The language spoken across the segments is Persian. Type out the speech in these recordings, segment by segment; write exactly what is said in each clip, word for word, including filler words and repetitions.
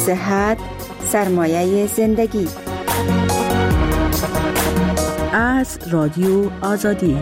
صحت سرمایه زندگی. از رادیو آزادی.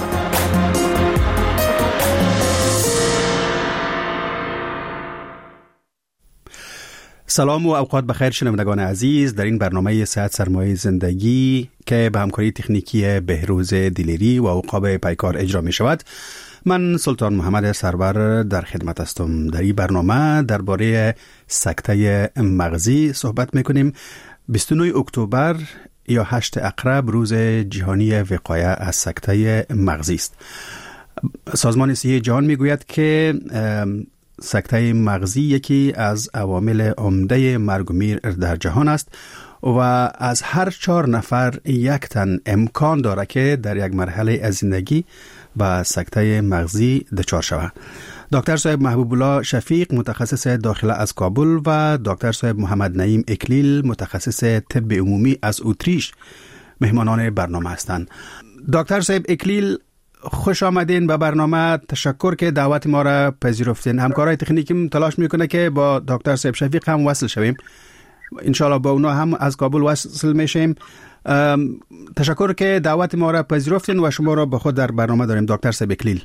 سلام و اوقات بخیر شنوندگان عزیز. در این برنامه صحت سرمایه زندگی که به همکاری تکنیکی بهروز دیلری و عقاب پیکار اجرا می شود، من سلطان محمد سرور در خدمت هستم. در این برنامه درباره سکته مغزی صحبت میکنیم. بیست و نه اکتبر یا هشت عقرب روز جهانی وقایه از سکته مغزی است. سازمان صحت جهان میگوید که سکته مغزی یکی از عوامل عمده مرگ و میر در جهان است و از هر چهار نفر یک تن امکان داره که در یک مرحله از زندگی با سکته مغزی دچار شود. دکتر صاحب محبوب الله شفیق متخصص داخله از کابل و دکتر صاحب محمد نعیم اکلیل متخصص طب عمومی از اتریش مهمانان برنامه هستند. دکتر صاحب اکلیل، خوش آمدین به برنامه. تشکر که دعوت ما را پذیرفتین. همکارای تکنیکیم تلاش میکنه که با دکتر صاحب شفیق هم وصل شویم. انشالله با اونا هم از کابل وصل میشیم. تشکر که دعوت ما را پذیرفتین و شما را به خود در برنامه داریم. دکتر صاحب اکلیل.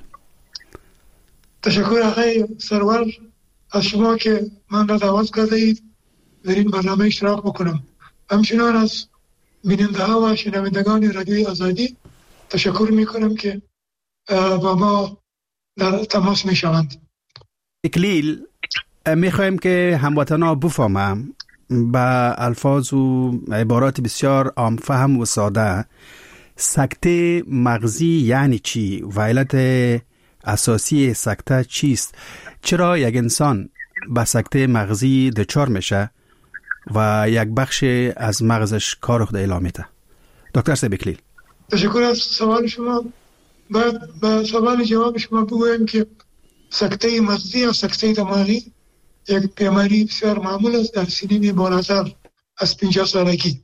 تشکر آقای سرور از شما که من را دعوت کردید در این برنامه اشتراک بکنم. همچنان از بیننده ها و شنوندگان رادیوی آزادی تشکر میکنم که با ما در تماس میشوند. اکلیل، میخوایم که هموطنا بفهمم با الفاظ و عبارات بسیار عام فهم و ساده سکته مغزی یعنی چی؟ و علت اساسی سکته چیست؟ چرا یک انسان با سکته مغزی دچار میشه و یک بخش از مغزش کار خود اعلام میده؟ دکتر صاحب اکلیل. تشکر از سوال شما. بعد به سوال جواب شما بگویم که سکته مغزی یا سکته دماغی یک بیماری بسیار معمول است در سنین بالاتر از پنجاه سالگی.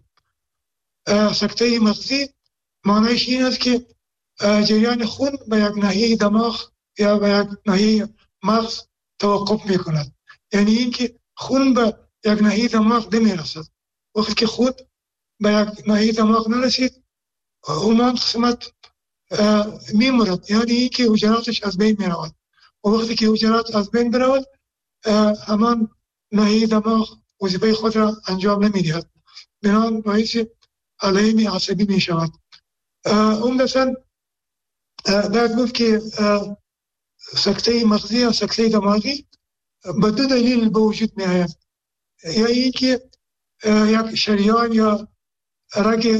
سکته مغزی معنیش این است که جریان خون به یک ناحیه دماغ یا به یک ناحیه مغز توقف میکند. یعنی این که خون به یک ناحیه دماغ نمیرسد. وقتی که خون به یک ناحیه دماغ نرسید، اون قسمت میمرد، یعنی این که حجراتش از بین میرود. و وقتی که حجرات از بین برود، همان ناحیه دماغ وظیفه خود را انجام نمیدهد، بنابراین باعث علائم عصبی می شود. اون مثلا باید گفت که سکته مغزی یا سکته دماغی به دو دلیل به وجود می آید. یا این که یک شریان یا رگ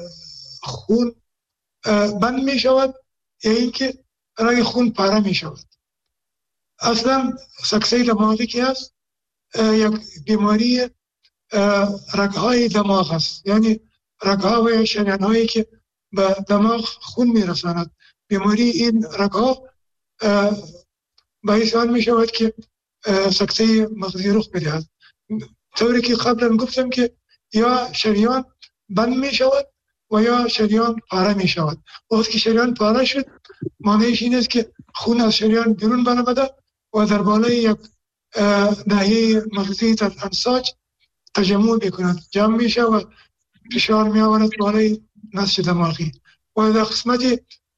خون بند می شود، یا این که رگ خون پاره می شود. اصلا سکته دماغی که هست یک بیماری رگهای دماغ است، یعنی رگها و شریانهایی که به دماغ خون میرساند. بیماری این رگها باعث آن می شود که سکته مغزی رخ بدهد. طوری که قبلا گفتم که یا شریان بند می شود و یا شریان پاره می شود. وقتی که شریان پاره شد، معنیش این است که خون از شریان بیرون برآمده و در بالای یک ناحیه مغزی در انساج تجمع میکند، جمع میشه و فشار می آورد بالای نسج دماغی و در قسمت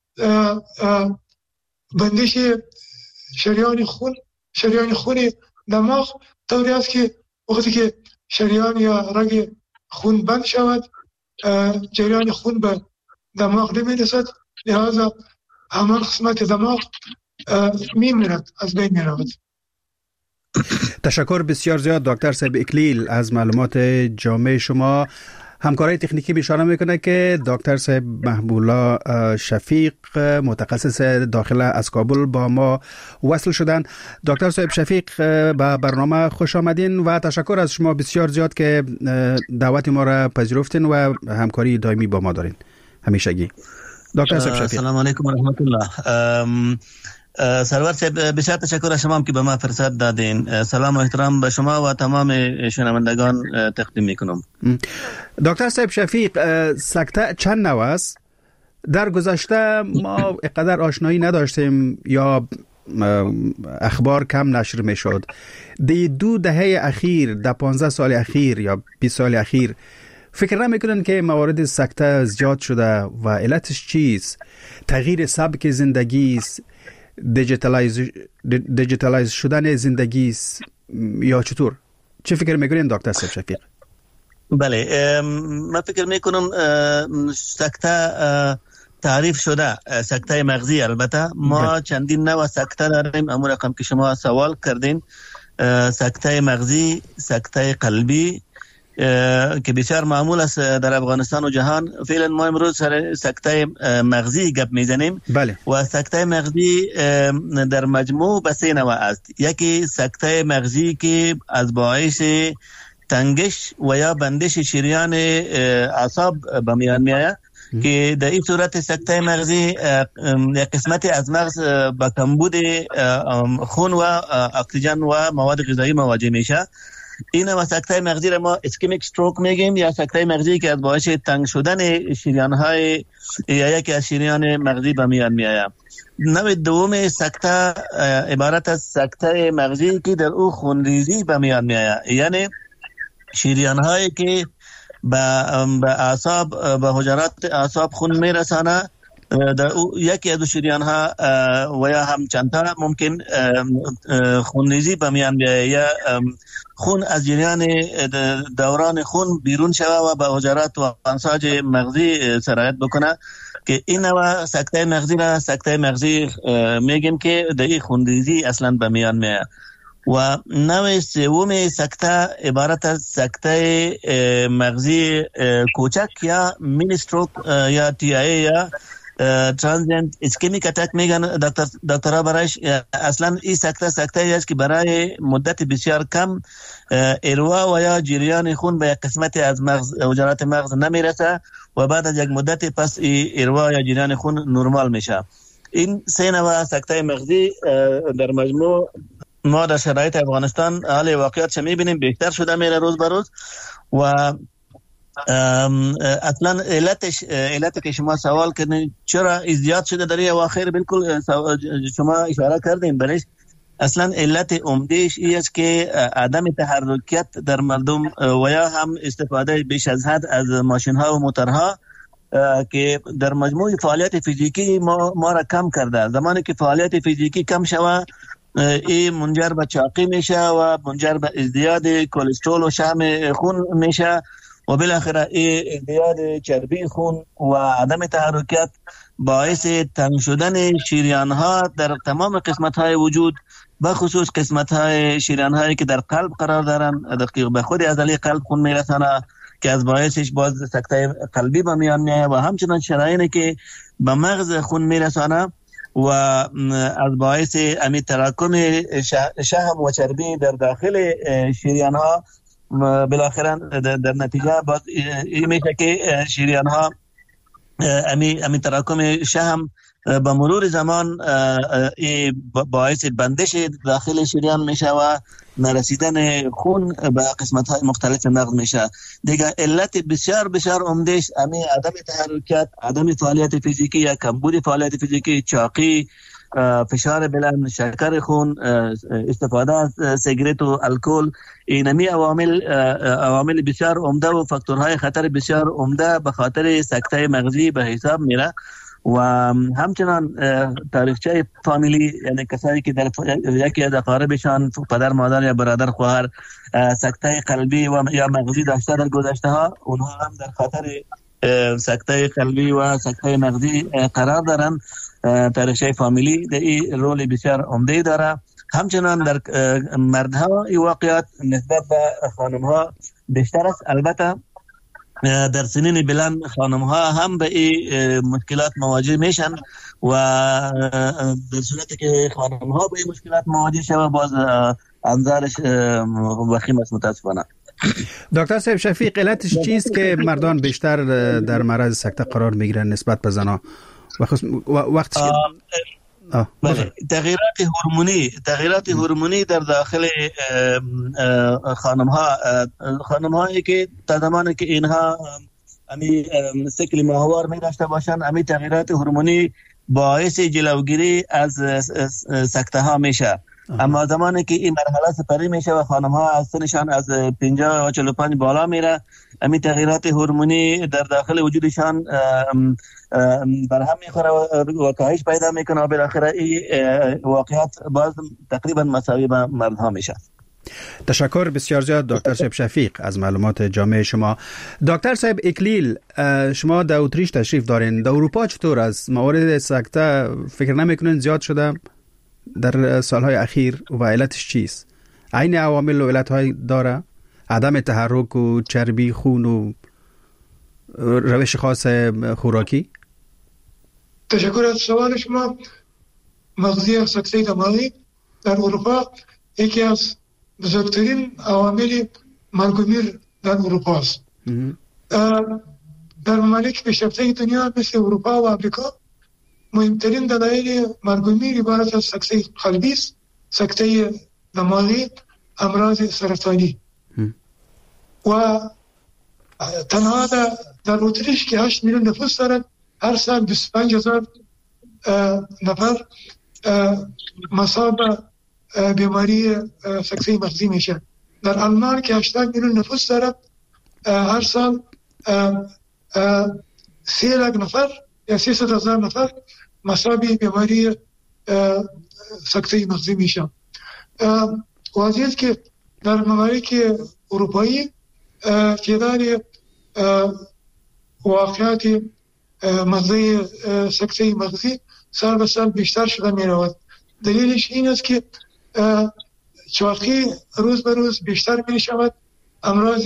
بندش شریان خون شریان خون دماغ طوری است که وقتی که شریان یا رگ خون بند شود، جریان خون به دماغ نمیرسد، لذا همان قسمت دماغ میمیرد، از بین میرود. تشکر بسیار زیاد دکتر صاحب اکلیل از معلومات جامع شما. همکارای تکنیکی اشاره میکنه که دکتر صاحب محبوب الله شفیق متخصص داخله از کابل با ما وصل شدن. دکتر صاحب شفیق، به برنامه خوش آمدین و تشکر از شما بسیار زیاد که دعوت ما را پذیرفتین و همکاری دائمی با ما دارین همیشگی. دکتر صاحب شفیق. سلام علیکم و رحمت الله. سرور صاحب بسیار تشکر از شما که به ما فرصت دادین. سلام و احترام به شما و تمام شنوندگان تقدیم میکنم. دکتر صاحب شفیق، سکته چند نوع است؟ در گذشته ما اقدر آشنایی نداشتیم یا اخبار کم نشر می شد. دی دو دهه اخیر، در پانزده سال اخیر یا بیست سال اخیر فکر نمیکنن که موارد سکته زیاد شده و علتش چیست؟ تغییر سبک زندگی است، دیجیتالایز دیجیتالایز شدن زندگی است یا چطور؟ چه فکر میکنین دکتر سیف شفیق؟ بله، من فکر میکنم سکته تعریف شده، سکته مغزی. البته ما چندین نوع سکته داریم، همون رقم که شما سوال کردین. سکته مغزی، سکته قلبی که بسیار معمول است در افغانستان و جهان. فعلا ما امروز سر سکته مغزی گپ میزنیم. بله. و سکته مغزی در مجموع به سه نوع است. یکی سکته مغزی که از باعث تنگش و یا بندش شریان اعصاب به میان میآید که در این صورت سکته مغزی یک قسمت از مغز با کمبود خون و اکسیژن و مواد غذایی مواجه میشه. این و سکته مغزی را ما اسکمیک استروک میگیم، یا سکته مغزی که از باعث تنگ شدن شریان های یا یکی از شریان مغزی به میان میآید. نوع دوم سکته عبارت از سکته مغزی که در او خونریزی به میان میآید، یعنی شریان هایی که به اعصاب به حجرات اعصاب خون میرسانه، در او یکی از شریان ها و یا هم چند تا ممکن خونریزی به میان بیاید یا خون از جریان دوران خون بیرون شوه و به حجرات و انساج مغزی سرایت بکنه، که این نوع سکته مغزی را سکته مغزی میگیم که در این خونریزی اصلا به میان میاد. و نوع سوم سکته عبارت از سکته مغزی کوچک یا مینی استروک یا تی آی یا ترانزینت اسکمیک اتاک میگن دکتر دکترها برایش. اصلا این سکته سکته است که برای مدت بسیار کم اروا و یا جریان خون به یک قسمت از مغز حجرات مغز نمیرسه و بعد از یک مدت پس اروا یا جریان خون نرمال میشه. این سه نوع سکته مغزی در مجموع ما در شرایط افغانستان حال واقعیت میبینیم بیشتر شده میره روز به روز. و اصلا علتش علت که شما سوال کردین چرا زیاد شده در این اواخر، بالکل شما اشاره کردین برش. اصلا علت عمدهش این است که عدم تحرکیت در مردم و یا هم استفاده بیش از حد از ماشین ها و موترها که در مجموع فعالیت فیزیکی ما, ما را کم کرده. زمانی که فعالیت فیزیکی کم شود این منجر به چاقی میشه و منجر به ازدیاد کلسترول و شحم خون میشه و بالاخره این ازدیاد چربی خون و عدم تحرکت باعث تنگ شدن شریان ها در تمام قسمت های وجود، به خصوص قسمت های شریان هایی که در قلب قرار دارن، دقیق به خود عضله قلب خون میرسانه که از باعثش باز سکته قلبی به میان میاد و همچنان شرايینی که به مغز خون میرسانه و از باعث امی تراکم شحم و چربی در داخل شریان ها بالاخره در نتیجه باز این میشه که شریان ها امی امی تراکم شحم با مرور زمان باعث بندش داخل شریان میشه و نرسیدن خون به قسمت های مختلف مغز میشه. دیگه علت بسیار بسیار عمدهش امی عدم تحرکات، عدم فعالیت فیزیکی یا کمبود فعالیت فیزیکی، چاقی، فشار بلند، شکر خون، استفاده از سیگرت و الکل، اینمی عوامل عوامل بسیار عمده و فاکتورهای خطر بسیار عمده به خاطر سکته مغزی به حساب میره. و همچنان تاریخچه فامیلی، یعنی کسایی که در یکی از اقاربشان پدر مادر یا برادر خواهر سکته قلبی و یا مغزی داشته در گذشته ها، اونها هم در خطر سکته قلبی و سکته مغزی قرار دارن. تاریخچه فامیلی در این رول بسیار عمده داره. همچنان در مردها این واقعیت نسبت به خانمها بیشتر است. البته در سنین بلند خانم ها هم به این مشکلات مواجه میشن و در صورتی که خانم ها به این مشکلات مواجه شوند باز انظارش وخیم است متاسفانه. دکتر صاحب شفیق، علتش چیست که مردان بیشتر در معرض سکته قرار میگیرن نسبت به زنها؟ وقتی بله، تغییرات هورمونی تغییرات هورمونی در داخل خانم ها خانم هایی که تا زمانی که اینها امی سیکل ماهوار می داشته باشن، امی تغییرات هورمونی باعث جلوگیری از سکته ها میشه. اما زمانی که این مرحله سپری میشه و خانم ها از سنشان از پنجاه و چهل و پنج بالا میره، همین تغییرات هورمونی در داخل وجودشان برهم میخوره و کاهش پیدا میکنه و بالاخره این واقعیت باز تقریبا مساوی با مرد ها میشه. تشکر بسیار زیاد دکتر صاحب شفیق از معلومات جامع شما. دکتر صاحب اکلیل، شما در اتریش تشریف دارین. در اروپا چطور از موارد سکته فکر نمیکنین زیاد شده در سالهای اخیر و علتش چیست؟ عین عوامل و علتهای داره؟ عدم تحرک و چربی خون و روش خاص خوراکی؟ تشکر از سوال شما. مغزی سکته دماغی در اروپا یکی از بزرگترین عوامل مرگ و میر در اروپا است. در ممالک پیشرفته دنیا مثل اروپا و آمریکا مهمترین دلایل مرگ و میر عبارت از سکته قلبی است، سکته دماغی، امراض سرطانی. و تنها در اتریش که هشت میلیون نفوس دارد، هر سال بیست و پنج هزار نفر مصاب بیماری سکته مغزی میشه. در آلمان که هشتاد میلیون نفوس دارد، هر سال سه لاک نفر یا سیصد هزار نفر مصاب بیماری سکته مغزی میشه. واضحه است که در ممالک اروپایی تعداد واقعات مغزی سکته مغزی سال به سال بیشتر شده می رود. دلیلش این است که چاقی روز به روز بیشتر می شود، امراض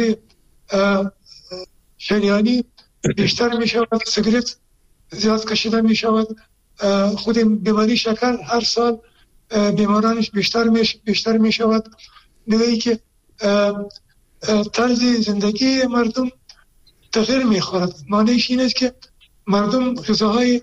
شریانی بیشتر می شود، سیگرت زیاد کشیده می شود، خود بیماری شکر هر سال بیمارانش بیشتر می بیشتر می شود. دیگه که طرز زندگی مردم تغییر می خورد. معنیش این است که مردم غذاهای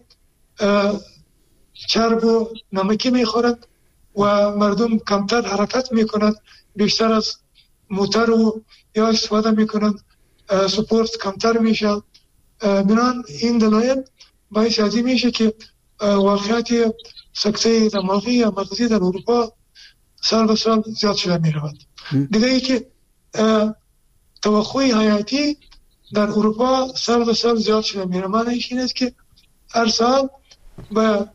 چرب و نمکی می خورند و مردم کمتر حرکت می کنند، بیشتر از موتر و یا استفاده می کنند، سپورت کمتر می شود. بنان این دلایل باعث ازی میشه که واقعیت سکته دماغی یا مغزی در اروپا سال به سال زیاد شده می رود. دیگه ای که توقع حیاتی در اروپا سال به سال زیاد شده می رود. معنیش این است که هر سال به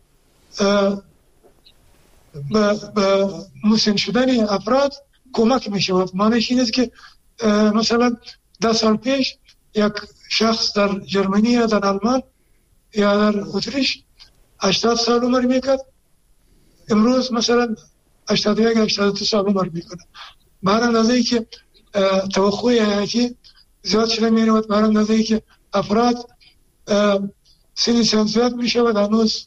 به مسن شدن افراد کمک می شود. معنیش این است که مثلا ده سال پیش یک شخص در جرمنی یا در آلمان یا در اتریش هشتاد سال عمر میکرد، امروز مثلا هشتاد و یک هشتاد و دو سال عمر میکنه. بر اندازه ای که توقع حیاتی زیاد شده میرود، بر اندازه ای که افراد سنشان زیاد میشه و هنوز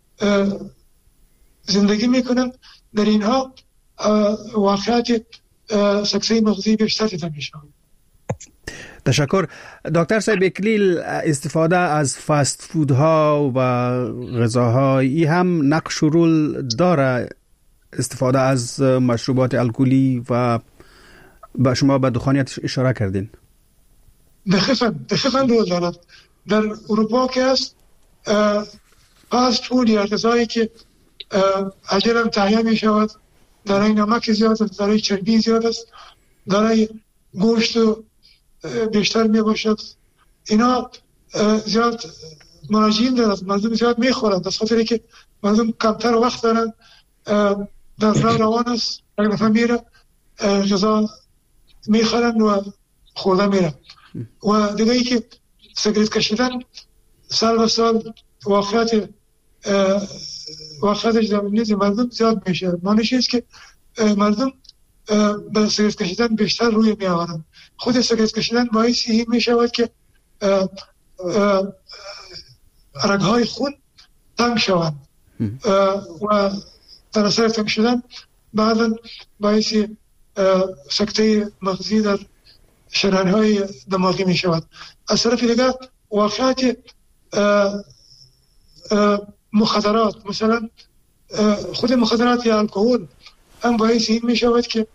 زندگی میکنن، در اینها واقعیت سکته مغزی بیشتر دیده میشه. تشکر. دکتر صاحب اکلیل، استفاده از فاست فودها و غذاهای هم نقش و رول داره؟ استفاده از مشروبات الکلی و با شما به دخانیات اشاره کردین. دقیقاً دقیقاً رول دارد. در اروپا که هست فاست فود یا غذایی که عجلا تهیه می شود، دارای نمک زیاد است، دارای چربی زیاد است، دارای گوشت بیشتر می باشد، اینا زیاد مراجعین دارد، مردم زیاد می خورند. از خاطری که مردم کمتر وقت دارند، در راه روان است، یک دفعه میره غذا می خورند و خورده میره. و دیگه ای که سیگرت کشیدن سال و سال واقعیت واقعیتش در نیز مردم زیاد میشه. معنیش است که مردم به سیگرت کشیدن بیشتر روی می آورند. خود سیگرت کشیدن باعث این می شود که رگهای خون تنگ شوند و در اثر تنگ شدن بعدا باعث سکته مغزی در شریان‌های دماغی می شود. از طرف دیگر واقعیت مخدرات، مثلا خود مخدرات یا الکل هم باعث این می شود که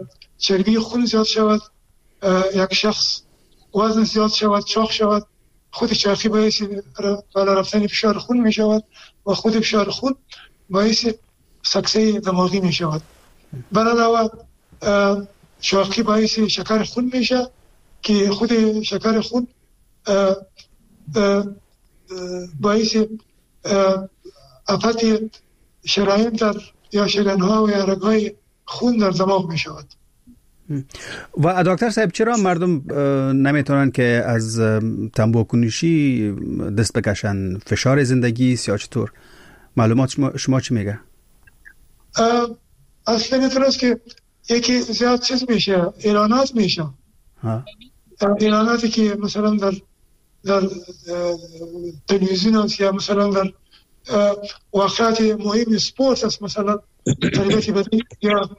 چربی خون زیاد شود، یک شخص وزن زیاد شود، چاق شود، خود چرخی باعث بالا رفتن فشار خون می شود و خود فشار خون باعث سکته دماغی می شود. بر علاوه چرخی باعث شکر خون میشه که خود شکر خون باعث افت شرايين در یا شریان‌ها و یا رگ‌های خون در دماغ می شود. و دکتر صاحب چرا مردم نمیتونن که از تنباکو نوشی دست بکشن؟ فشار زندگی است یا چطور؟ معلومات شما, شما چی میگه؟ اصلا اینطور است که یکی زیاد چیز میشه، اعلانات میشه. اعلاناتی که مثلا در در تلویزیون است یا مثلا در واقعات مهم سپورت است، مثلا تربیت بدنی یا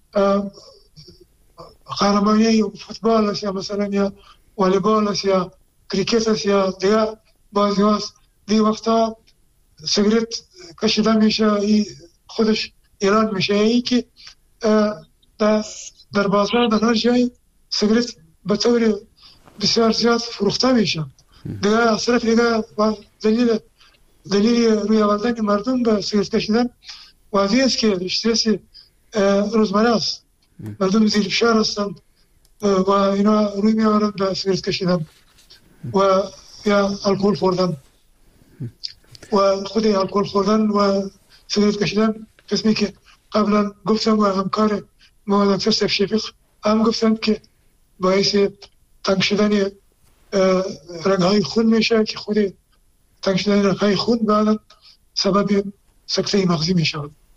قهرمانی فوتبال است یا مثلا یا والیبال است یا کریکت است یا دیگه بازی است، دی وقتا سیگرت کشیده میشه، این خودش اعلان میشه ای که در در بازار در هر جای سیگرت به طور بسیار زیاد فروخته میشه. دیگه اصلا دیگه دلیل دلیل روی آوردن مردم به سیگرت کشیدن واضح است که استرس روزمره است. مردم زیر فشار هستند و اینا روی می آورند به سیگرت کشیدن و یا الکل خوردن و خود الکل خوردن و سیگرت کشیدن قسمی که قبلا گفتم و همکار ما دکتر سیف شفیق هم گفتند که باعث تنگ شدن رگ‌های خون میشه که خود تنگ شدن رگ‌های خون بعدا سبب سکته مغزی میشه.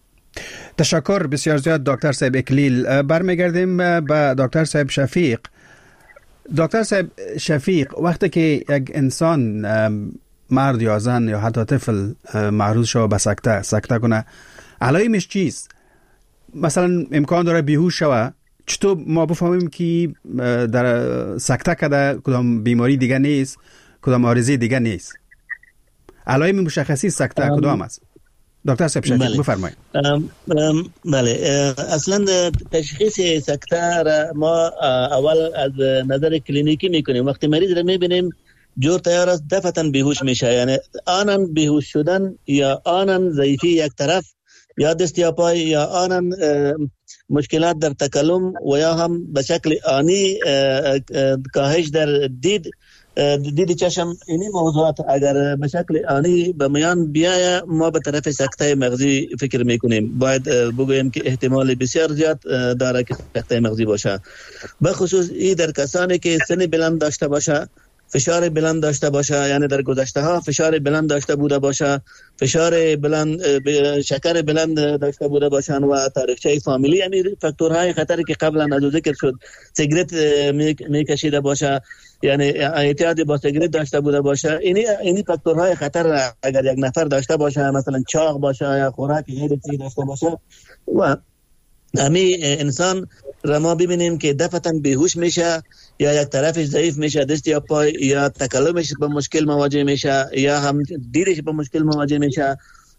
تشکر بسیار زیاد دکتر صاحب اکلیل. برمیگردیم به دکتر صاحب شفیق. دکتر صاحب شفیق، وقتی که یک انسان مرد یا زن یا حتی طفل معروض شود به سکته سکته کنه، علائمش چیست؟ مثلا امکان داره بیهوش شود، چطور ما بفهمیم که در سکته کرده کدام بیماری دیگه نیست، کدام عارضه دیگه نیست؟ علائم مشخصی سکته کدام است؟ دکتر صاحب شفیق بفرمایید. بله، اصلا تشخیص سکته را ما اول از نظر کلینیکی میکنیم. وقتی مریض را میبینیم جور تیار است دفعتاً بیهوش میشه، یعنی آنن بیهوش شدن یا آنن ضعیفی یک طرف یا دست یا پای یا آنن مشکلات در تکلم و یا هم به شکل آنی کاهش در دید دید چشم، اینی موضوعات اگر به شکل آنی به میان بیایه ما به طرف سکته مغزی فکر میکنیم. باید بگویم که احتمال بسیار زیاد داره که سکته مغزی باشه، به خصوص این در کسانی که سن بلند داشته باشه، فشار بلند داشته باشه، یعنی در گذشته ها فشار بلند داشته بوده باشه، فشار بلند شکر بلند داشته بوده باشن و تاریخچه فامیلی، یعنی فاکتورهای خطری که قبلا از ذکر شد، سیگرت میکشیده باشه، یعنی اعتیاد با سیگرت داشته بوده باشه، اینی اینی فاکتورهای خطر اگر یک نفر داشته باشه، مثلا چاق باشه یا خوراک غیر صحی داشته باشه و امی انسان را ما ببینیم که دفعتاً بیهوش میشه یا یک طرفش ضعیف میشه، دست یا پای یا تکلمش با مشکل مواجه میشه یا هم دیدش با مشکل مواجه میشه.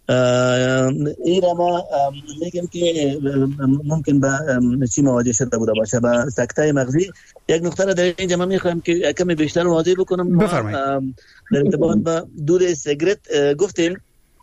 این را ما میگیم که ممکن به چی مواجه شده بوده باشه، به سکته مغزی. یک نکته را در اینجا من میخوایم که کمی بیشتر واضح بکنم. بفرمایید. در ارتباط با دود سیگرت گفتیم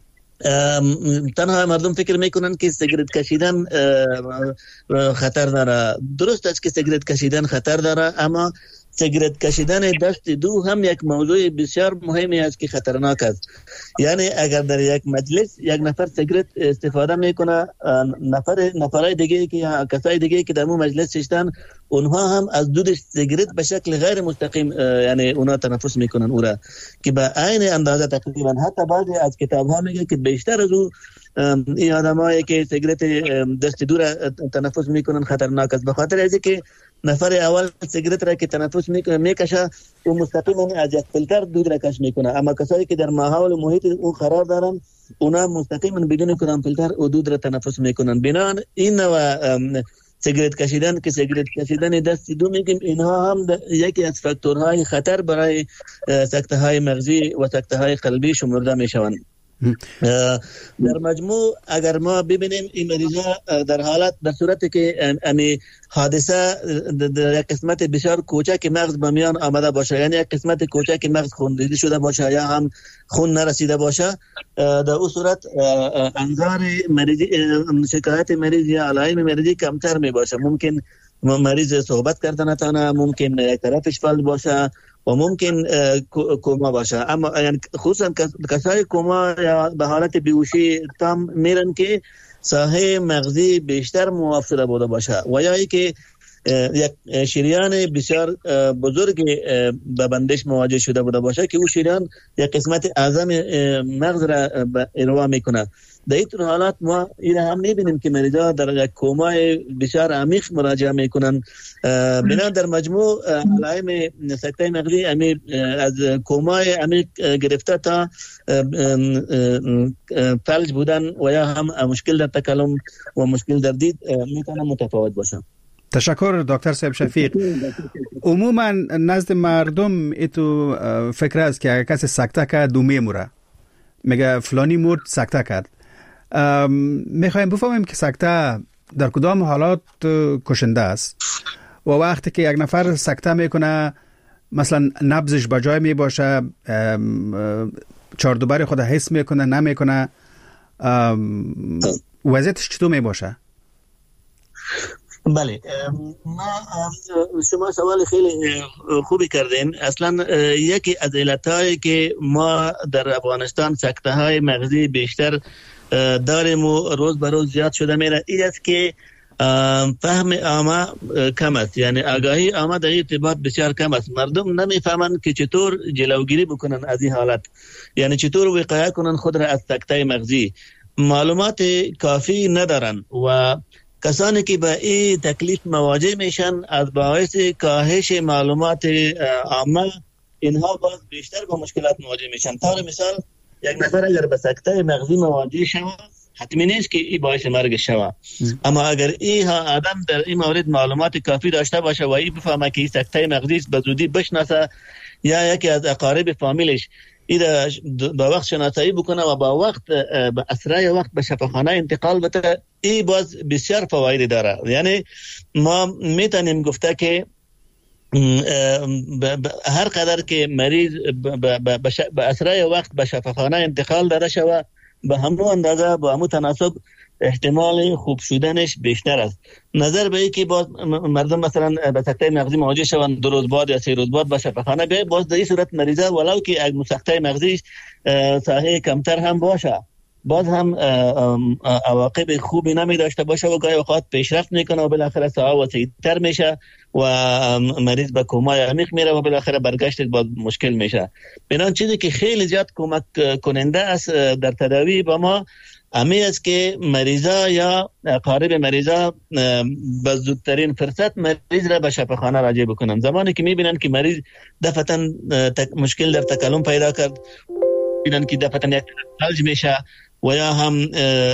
تنها مردم فکر میکنن که سیگرت کشیدن خطر داره. درست است که سیگرت کشیدن خطر داره، اما سیگرت کشیدن دست دو هم یک موضوع بسیار مهمی است که خطرناک است. یعنی اگر در یک مجلس یک نفر سیگرت استفاده میکنه، نفر نفرای دیگه که یا کسای دیگه که در اون مجلس نشستن اونها هم از دود سیگرت به شکل غیر مستقیم یعنی اونها تنفس میکنن او را که به عین اندازه تقریبا. حتی بعضی از کتاب ها میگه که بیشتر از او این آدمایی که سیگرت دست دو را تنفس میکنن خطرناک است، به خاطر از اینکه نفر اول سیگرت را که تنفس میکنه میکشه و مستقیما از یک فیلتر دود را کش میکنه، اما کسایی که در ماحول محیط اون قرار دارن اونا مستقیما بدون کدام فیلتر و دود را تنفس میکنن. بنابراین این نوع سیگرت کشیدن که سیگرت کشیدن دست دو میگیم، اینها هم یکی از فاکتورهای خطر برای سکته های مغزی و سکته های قلبی شمرده میشوند. در مجموع اگر ما ببینیم این مریضا در حالت در صورتی که امی حادثه در یک قسمت بسیار کوچک مغز به میان آمده باشه، یعنی یک قسمت کوچک مغز خوندیده شده باشه یا هم خون نرسیده باشه، در اون صورت انظار مریضی شکایت مریض یا علائم مریضی کمتر می باشه. ممکن مریض صحبت کردن نتونه، ممکن یک طرفش فلج باشه و ممکن کوما باشه. اما یعنی خصوصا کسای کوما یا به حالت بیهوشی تام میرن که ساحه مغزی بیشتر معاف شده بوده باشه و یا ای که یک شریان بسیار بزرگ به بندش مواجه شده بوده باشه که او شریان یک قسمت اعظم مغز را اروا میکنه. در این حالات ما این هم میبینیم که مریضا در یک کومای بسیار عمیق مراجعه میکنن. بنا در مجموع علائم سکته مغزی از کومای عمیق گرفته تا فلج بودن و یا هم مشکل در تکلم و مشکل در دید میتونه متفاوت باشه. تشکر دکتر صاحب شفیق. عموما نزد مردم ایتو فکر است که اگر کسی سکته کرد دو میموره، میگه فلانی مرد سکته کرد. میخوایم بفهمیم که سکته در کدام حالات کشنده است و وقتی که یک نفر سکته میکنه مثلا نبضش بجای می باشه، چهار دوباره خود حس میکنه نمیکنه، وضعیتش چطور می باشه؟ بله، ما شما سوال خیلی خوبی کردین. اصلا یکی از علتهایی که ما در افغانستان سکته های مغزی بیشتر داریم و روز به روز زیاد شده میره این است که فهم عامه کم است، یعنی آگاهی عامه در ارتباط بسیار کم است. مردم نمیفهمند که چطور جلوگیری بکنن از این حالت، یعنی چطور وقایه کنن خود را از سکته مغزی. معلومات کافی ندارن و کسانی که به این تکلیف مواجه میشن از باعث کاهش معلومات عامه اینها باز بیشتر با مشکلات مواجه میشن. طور مثال یک نفر اگر به سکته مغزی مواجه شود حتمی نیست که این باعث مرگ شود، اما اگر این آدم در این مورد معلومات کافی داشته باشه و این بفهمه که این سکته مغزی است، به زودی بشناسه یا یکی از اقارب فامیلش این با وقت شناسایی بکنه و با وقت به اسرع وقت به شفاخانه انتقال بده، این باز بسیار فواید داره. یعنی ما میتونیم گفته که هر قدر که مریض به اسرع وقت به شفاخانه انتقال داده شود به همون اندازه با همون تناسب احتمال خوب شدنش بیشتر است. نظر به این که باز مردم مثلا به سکته مغزی مواجه شوند دو روز بعد یا سه روز بعد به شفاخانه بیاید، باز در این صورت مریضه ولو که یک سکته مغزی ساحه کمتر هم باشه باز هم عواقب خوبی نمی داشته باشه و گاهی اوقات پیشرفت میکنه و بالاخره ساحه وسیع‌تر میشه و مریض به کومای عمیق میره و بالاخره برگشتش باز مشکل میشه. بنابراین چیزی که خیلی زیاد کمک کننده است در تداوی با ما امی است که مریضا یا اقارب مریضا به زودترین فرصت مریض را به شفاخانه راجع بکنن. زمانی که میبینن که مریض دفعتاً مشکل در تکلم پیدا کرد، ببینن که دفعتاً یک فلج میشه و یا هم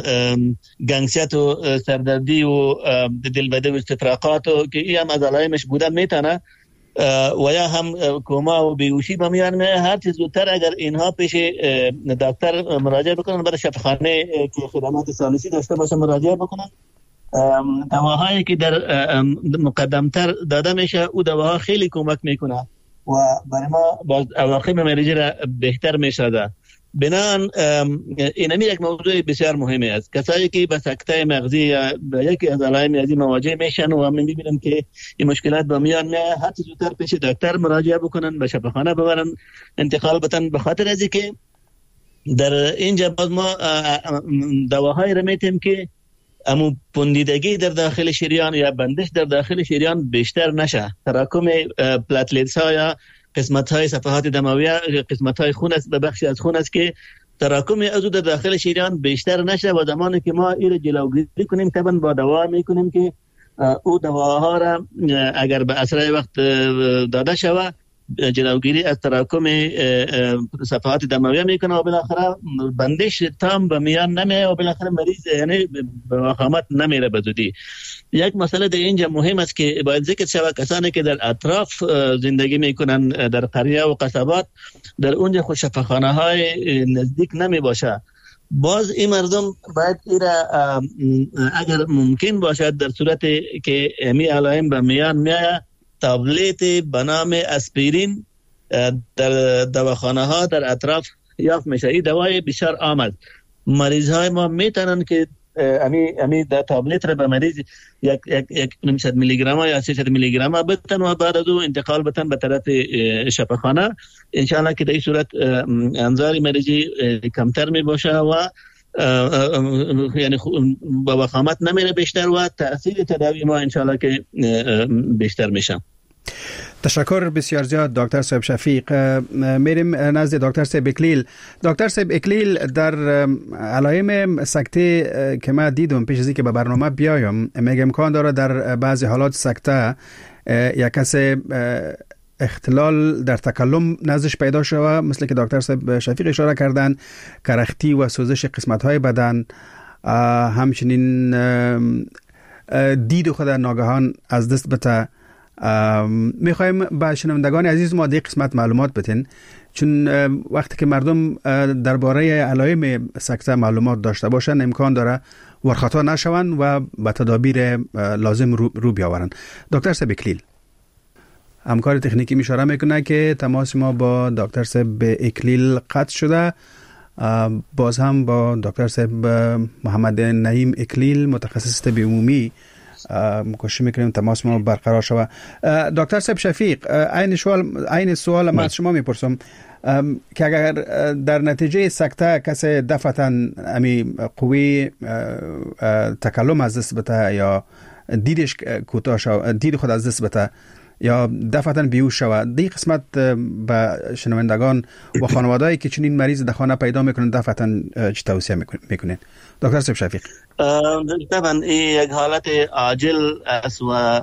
گنگسیت و سردردی و دلبده و استفراغات که این هم از علائمش بوده میتونه و یا هم کوما و بیهوشی به میان میاد، هر چیز زودتر اگر اینها پیش دکتر مراجعه بکنن، برای شفاخانه که خدمات ثالثی داشته باشه مراجعه بکنن. دواهایی که در مقدمتر داده میشه او دواها خیلی کمک میکنه و برای ما باز عواقب مریضی را بهتر میسازه. بنان اینمی یک موضوع بسیار مهمی است. کسایی که به سکته مغزی یا به یکی از علائم از این مواجه میشن و من میبینم که این مشکلات با میان میاد، هر چه زودتر پیش دکتر مراجعه بکنن، به شفاخانه ببرن، انتقال بدن، به خاطر از که در اینجا باز ما دواهایی را میتیم که امو پوندیدگی در داخل شریان یا بندش در داخل شریان بیشتر نشه. تراکم پلاتلیتس ها یا قسمت های صفحات دمویه، قسمت های خون است، به بخشی از خون است که تراکم از در داخل شریان بیشتر نشه و زمانی که ما این جلوگیری کنیم طبعا با دوا میکنیم که او دواها را اگر به اسرع وقت داده شود جلوگیری از تراکم صفحات دمویه میکنه و بالاخره بندش تام به میان نمیه و بالاخره مریض یعنی به وخامت نمیره به زودی. یک مسئله در اینجا مهم است که باید ذکر شود کسانی که در اطراف زندگی میکنن در قریه و قصبات، در اونجا خود شفاخانه های نزدیک نمی باشه باز این مردم باید ایرا اگر ممکن باشد در صورت که امی علائم به میان میاد تابلت به نام اسپرین در دواخانه ها در اطراف یافت میشه. این دوای بسیار عام است. مریض های ما میتونن که امی امی در تابلت را به مریض یک یک یک نمیصد میلی گرم یا سیصد میلی گرم بدن و بعد از او انتقال بدن به طرف شفاخانه. ان شاء الله که در این صورت انظار مریضی کمتر می باشه و یعنی با وخامت نمیره بیشتر و تاثیر تداوی ما ان شاء الله که بیشتر میشه. تشکر بسیار زیاد دکتر صاحب شفیق. میریم نزد دکتر صاحب اکلیل. دکتر صاحب اکلیل، در علائم سکته که من دیدم پیش از اینکه به برنامه بیایم، میگم امکان داره در بعضی حالات سکته یک کس اختلال در تکلم نزدش پیدا شوه، مثل که دکتر صاحب شفیق اشاره کردن، کرختی و سوزش قسمت های بدن، همچنین دید خود ناگهان از دست بته. میخوایم به شنوندگان عزیز ما در قسمت معلومات بدین، چون وقتی که مردم درباره علائم سکته معلومات داشته باشن امکان داره ورخطا نشون و به تدابیر لازم رو, رو بیاورن. دکتر صاحب اکلیل، همکار تکنیکی میشاره میکنه که تماس ما با دکتر صاحب اکلیل قطع شده. باز هم با دکتر صاحب محمد نعیم اکلیل متخصص طب عمومی کوشش میکنیم تماس ما برقرار شود. دکتر صاحب شفیق، این سوال این سوال من از شما میپرسم که اگر در نتیجه سکته کسی دفعتا امی قوی تکلم از دست بده یا دیدش کوتاه شود، دید خود از دست بده یا دفعتا بیهوش شود، دی قسمت به شنوندگان و خانواده‌ای که چنین مریض در خانه پیدا میکنن دفعتا چه توصیه میکنین دکتر صاحب شفیق؟ طبعا این یک حالت عاجل است و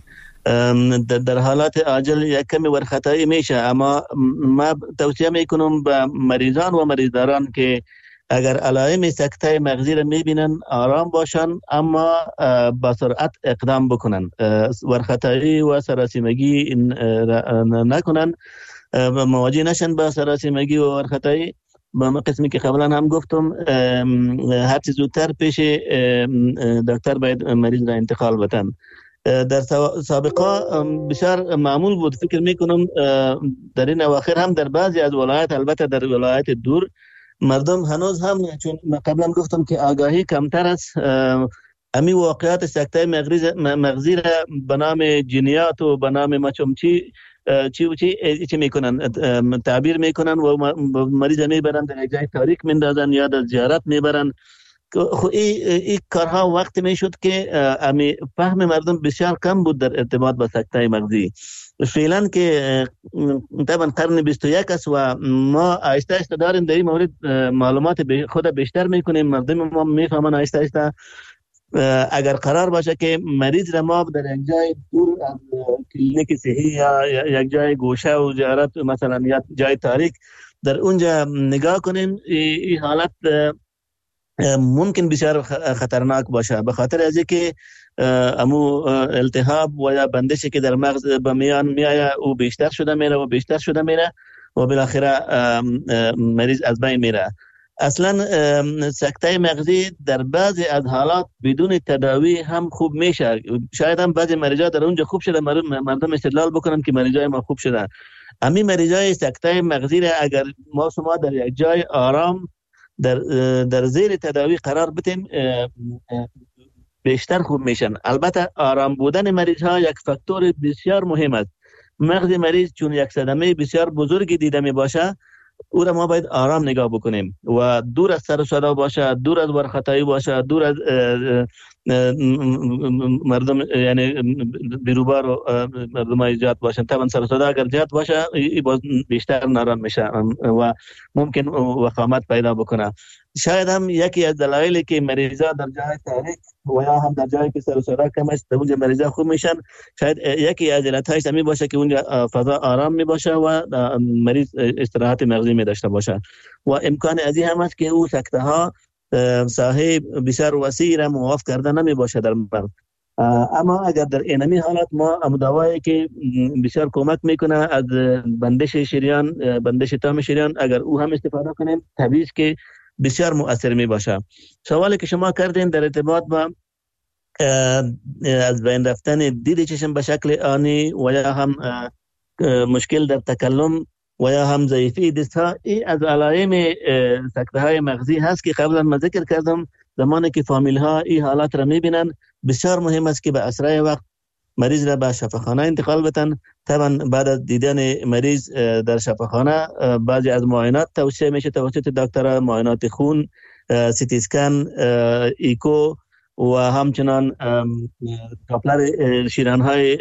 در حالات عاجل یک کمی ورخطایی میشه، اما ما توصیه میکنم به مریضان و مریضداران که اگر علائم سکته مغزی را میبینن آرام باشن اما با سرعت اقدام بکنن، ورخطایی و سراسیمگی نکنن، مواجه نشن با سراسیمگی و ورخطایی. با قسمی که قبلا هم گفتم هر چیز زودتر پیش دکتر باید مریض را انتقال بدن. در سابقه بسیار معمول بود، فکر میکنم در این اواخر هم در بعضی از ولایات، البته در ولایات دور، مردم هنوز هم، چون قبلا گفتم که آگاهی کمتر است، امی واقعات سکته مغزی را به نام جنیات و به نام مچمچی چی و چی چی میکنن، تعبیر میکنن و مریض میبرن در یک جای تاریک میندازن یا در زیارت میبرن. خو این کارها وقت میشد که امی فهم مردم بسیار کم بود در ارتباط با سکته مغزی. فعلا که طبعا قرن بیست و یک است و ما آهسته آهسته داریم در این مورد معلومات خود بیشتر میکنیم، مردم ما میفهمن آهسته آهسته. اگر قرار باشه که مریض را ما در یک جای دور از کلینیک صحی یا یک جای گوشه و زیارت مثلا یا جای تاریک در اونجا نگاه کنیم، این حالت ممکن بسیار خطرناک باشه، به خاطر از اینکه امو التهاب و یا بندشی که در مغز به میان میآید او بیشتر شده میره و بیشتر شده میره و بالاخره مریض از بین میره. اصلا سکته مغزی در بعضی از حالات بدون تداوی هم خوب میشه. شاید هم بعضی مریضا در اونجا خوب شده، مردم استدلال بکنن که مریضای ما خوب شده. امی مریضای سکته مغزی را اگر ما شما در یک جای آرام در در زیر تداوی قرار بدیم بیشتر خوب میشن. البته آرام بودن مریض ها یک فاکتور بسیار مهم است. مغز مریض چون یک صدمه بسیار بزرگی دیده می باشه، او را ما باید آرام نگاه بکنیم و دور از سر و صدا باشه، دور از ورخطایی باشه، دور از مردم یعنی بیروبار و مردم های زیاد باشن. طبعا سر و صدا اگر زیاد باشه باز بیشتر نارام میشه و ممکن وخامت پیدا بکنه. شاید هم یکی از دلایلی که مریضا در جای تاریک و یا هم در جایی که سر و صدا کم است اونجا مریضا خوب میشن، شاید یکی از علتهایش همین باشه که اونجا فضا آرام می باشه و مریض استراحت مغزی می داشته باشه و امکان از این هم است که او سکته ها ساحه بسیار وسیع را معاف کرده نمی باشه در مغز. اما اگر در اینمی حالت ما امدوایی که بسیار کمک میکنه از بندش شریان، بندش تام شریان، اگر او هم استفاده کنیم طبیعی که بسیار مؤثر می باشه. سوالی که شما کردین در ارتباط با از بین رفتن دید چشم به شکل آنی و یا هم مشکل در تکلم و یا هم ضعیفی دست ها، این از علائم سکته های مغزی هست که قبلا ما ذکر کردم. زمانی که فامیل ها این حالات را میبینن بسیار مهم است که به اسرع وقت مریض را به شفاخانه انتقال بدن. طبعا بعد از دیدن مریض در شفاخانه بعضی از معاینات توصیه میشه توسط دکتر، معاینات خون، سی تی اسکن، ایکو و همچنان کاپلر شیرانهای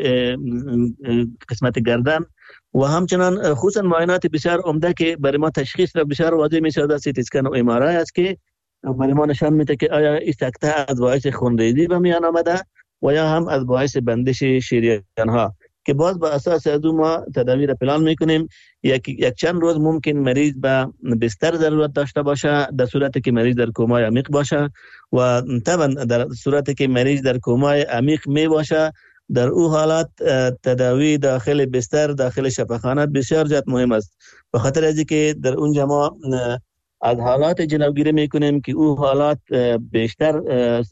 قسمت گردن و همچنان خصوصا معاینات بسیار عمده که برای ما تشخیص را بسیار واضح می‌سازد. سی تی اسکن و ام آر آی است که برای ما نشان میده که آیا این سکته از باعث خونریزی به میان آمده و یا هم از باعث بندش شریان‌ها، که باز با اساس از ما تداوی را پلان میکنیم. یک یک چند روز ممکن مریض به بستر ضرورت داشته باشه در صورتی که مریض در کومای عمیق باشه و طبعا در صورتی که مریض در کومای عمیق می باشه در او حالات تداوی داخل بستر داخل شفاخانه بسیار جد مهم است، به خاطر از اینکه در اونجا ما از حالات جلوگیری میکنیم که او حالات بیشتر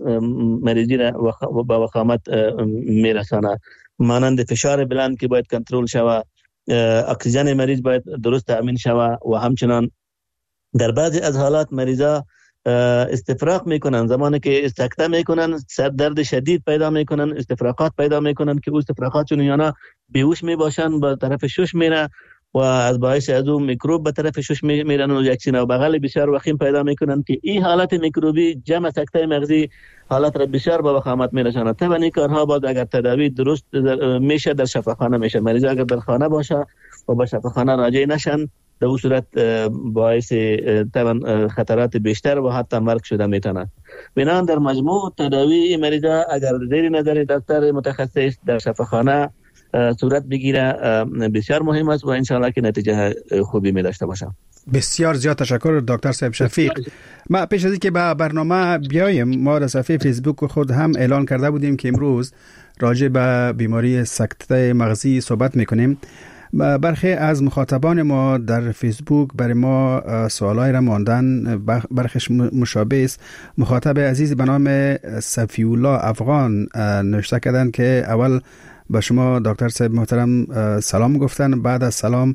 مریضی را به وخامت میرسانه، مانند فشار بلند که باید کنترل شود، اکسیژن مریض باید درست تامین شود و همچنان در بعضی از حالات مریضا استفراغ میکنن. زمانی که سکته میکنن سر درد شدید پیدا میکنن، استفراغات پیدا میکنن که او استفراغاتشون یانا بیهوش میباشن، به طرف شش میره و از باعث از اون میکروب به طرف شش میرن و یک سینه و بغل بسیار وخیم پیدا میکنن که این حالت میکروبی جمع سکته مغزی حالت را بسیار به وخامت میرساند. طبعا این کارها باید اگر تداوی درست میشه در شفاخانه میشه. مریض اگر در خانه باشه و به شفاخانه راجع نشن در اون صورت باعث طبعا خطرات بیشتر و حتی مرگ شده میتونه. بنابراین در مجموع تداوی مریضا اگر زیر نظر دکتر متخصص در شفاخانه صورت بگیره بسیار مهم است و انشاءالله که نتیجه خوبی می داشته باشه. بسیار زیاد تشکر دکتر صاحب شفیق. ما پیش از اینکه به برنامه بیایم ما در صفحه فیسبوک خود هم اعلان کرده بودیم که امروز راجع به بیماری سکته مغزی صحبت میکنیم. برخی از مخاطبان ما در فیسبوک برای ما سوالای را ماندن، برخیش مشابه است. مخاطب عزیز به نام صفی‌الله افغان نوشته کردن که اول با شما دکتر صاحب محترم سلام گفتن، بعد از سلام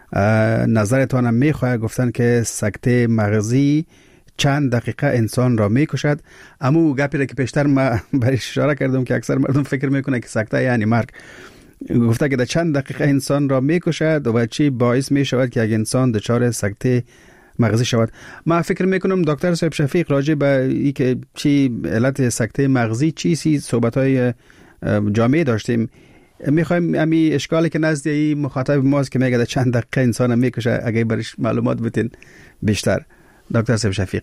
نظرتان میخواه گفتن که سکته مغزی چند دقیقه انسان را میکشد. اما گپی را که پیشتر ما برایش اشاره کردم که اکثر مردم فکر میکنه که سکته یعنی مرگ، گفته که در چند دقیقه انسان را میکشد و چی باعث میشود که یک انسان دچار سکته مغزی شود. ما فکر میکنم دکتر صاحب شفیق راجع به این که چی علت سکته مغزی چیزی صحبت‌های جامعه داشتیم. میخوایم امی اشکالی که نزد این مخاطب ماست که میگه چند دقیقه انسان میکشه اگه برش معلومات بتین بیشتر دکتر صاحب شفیق.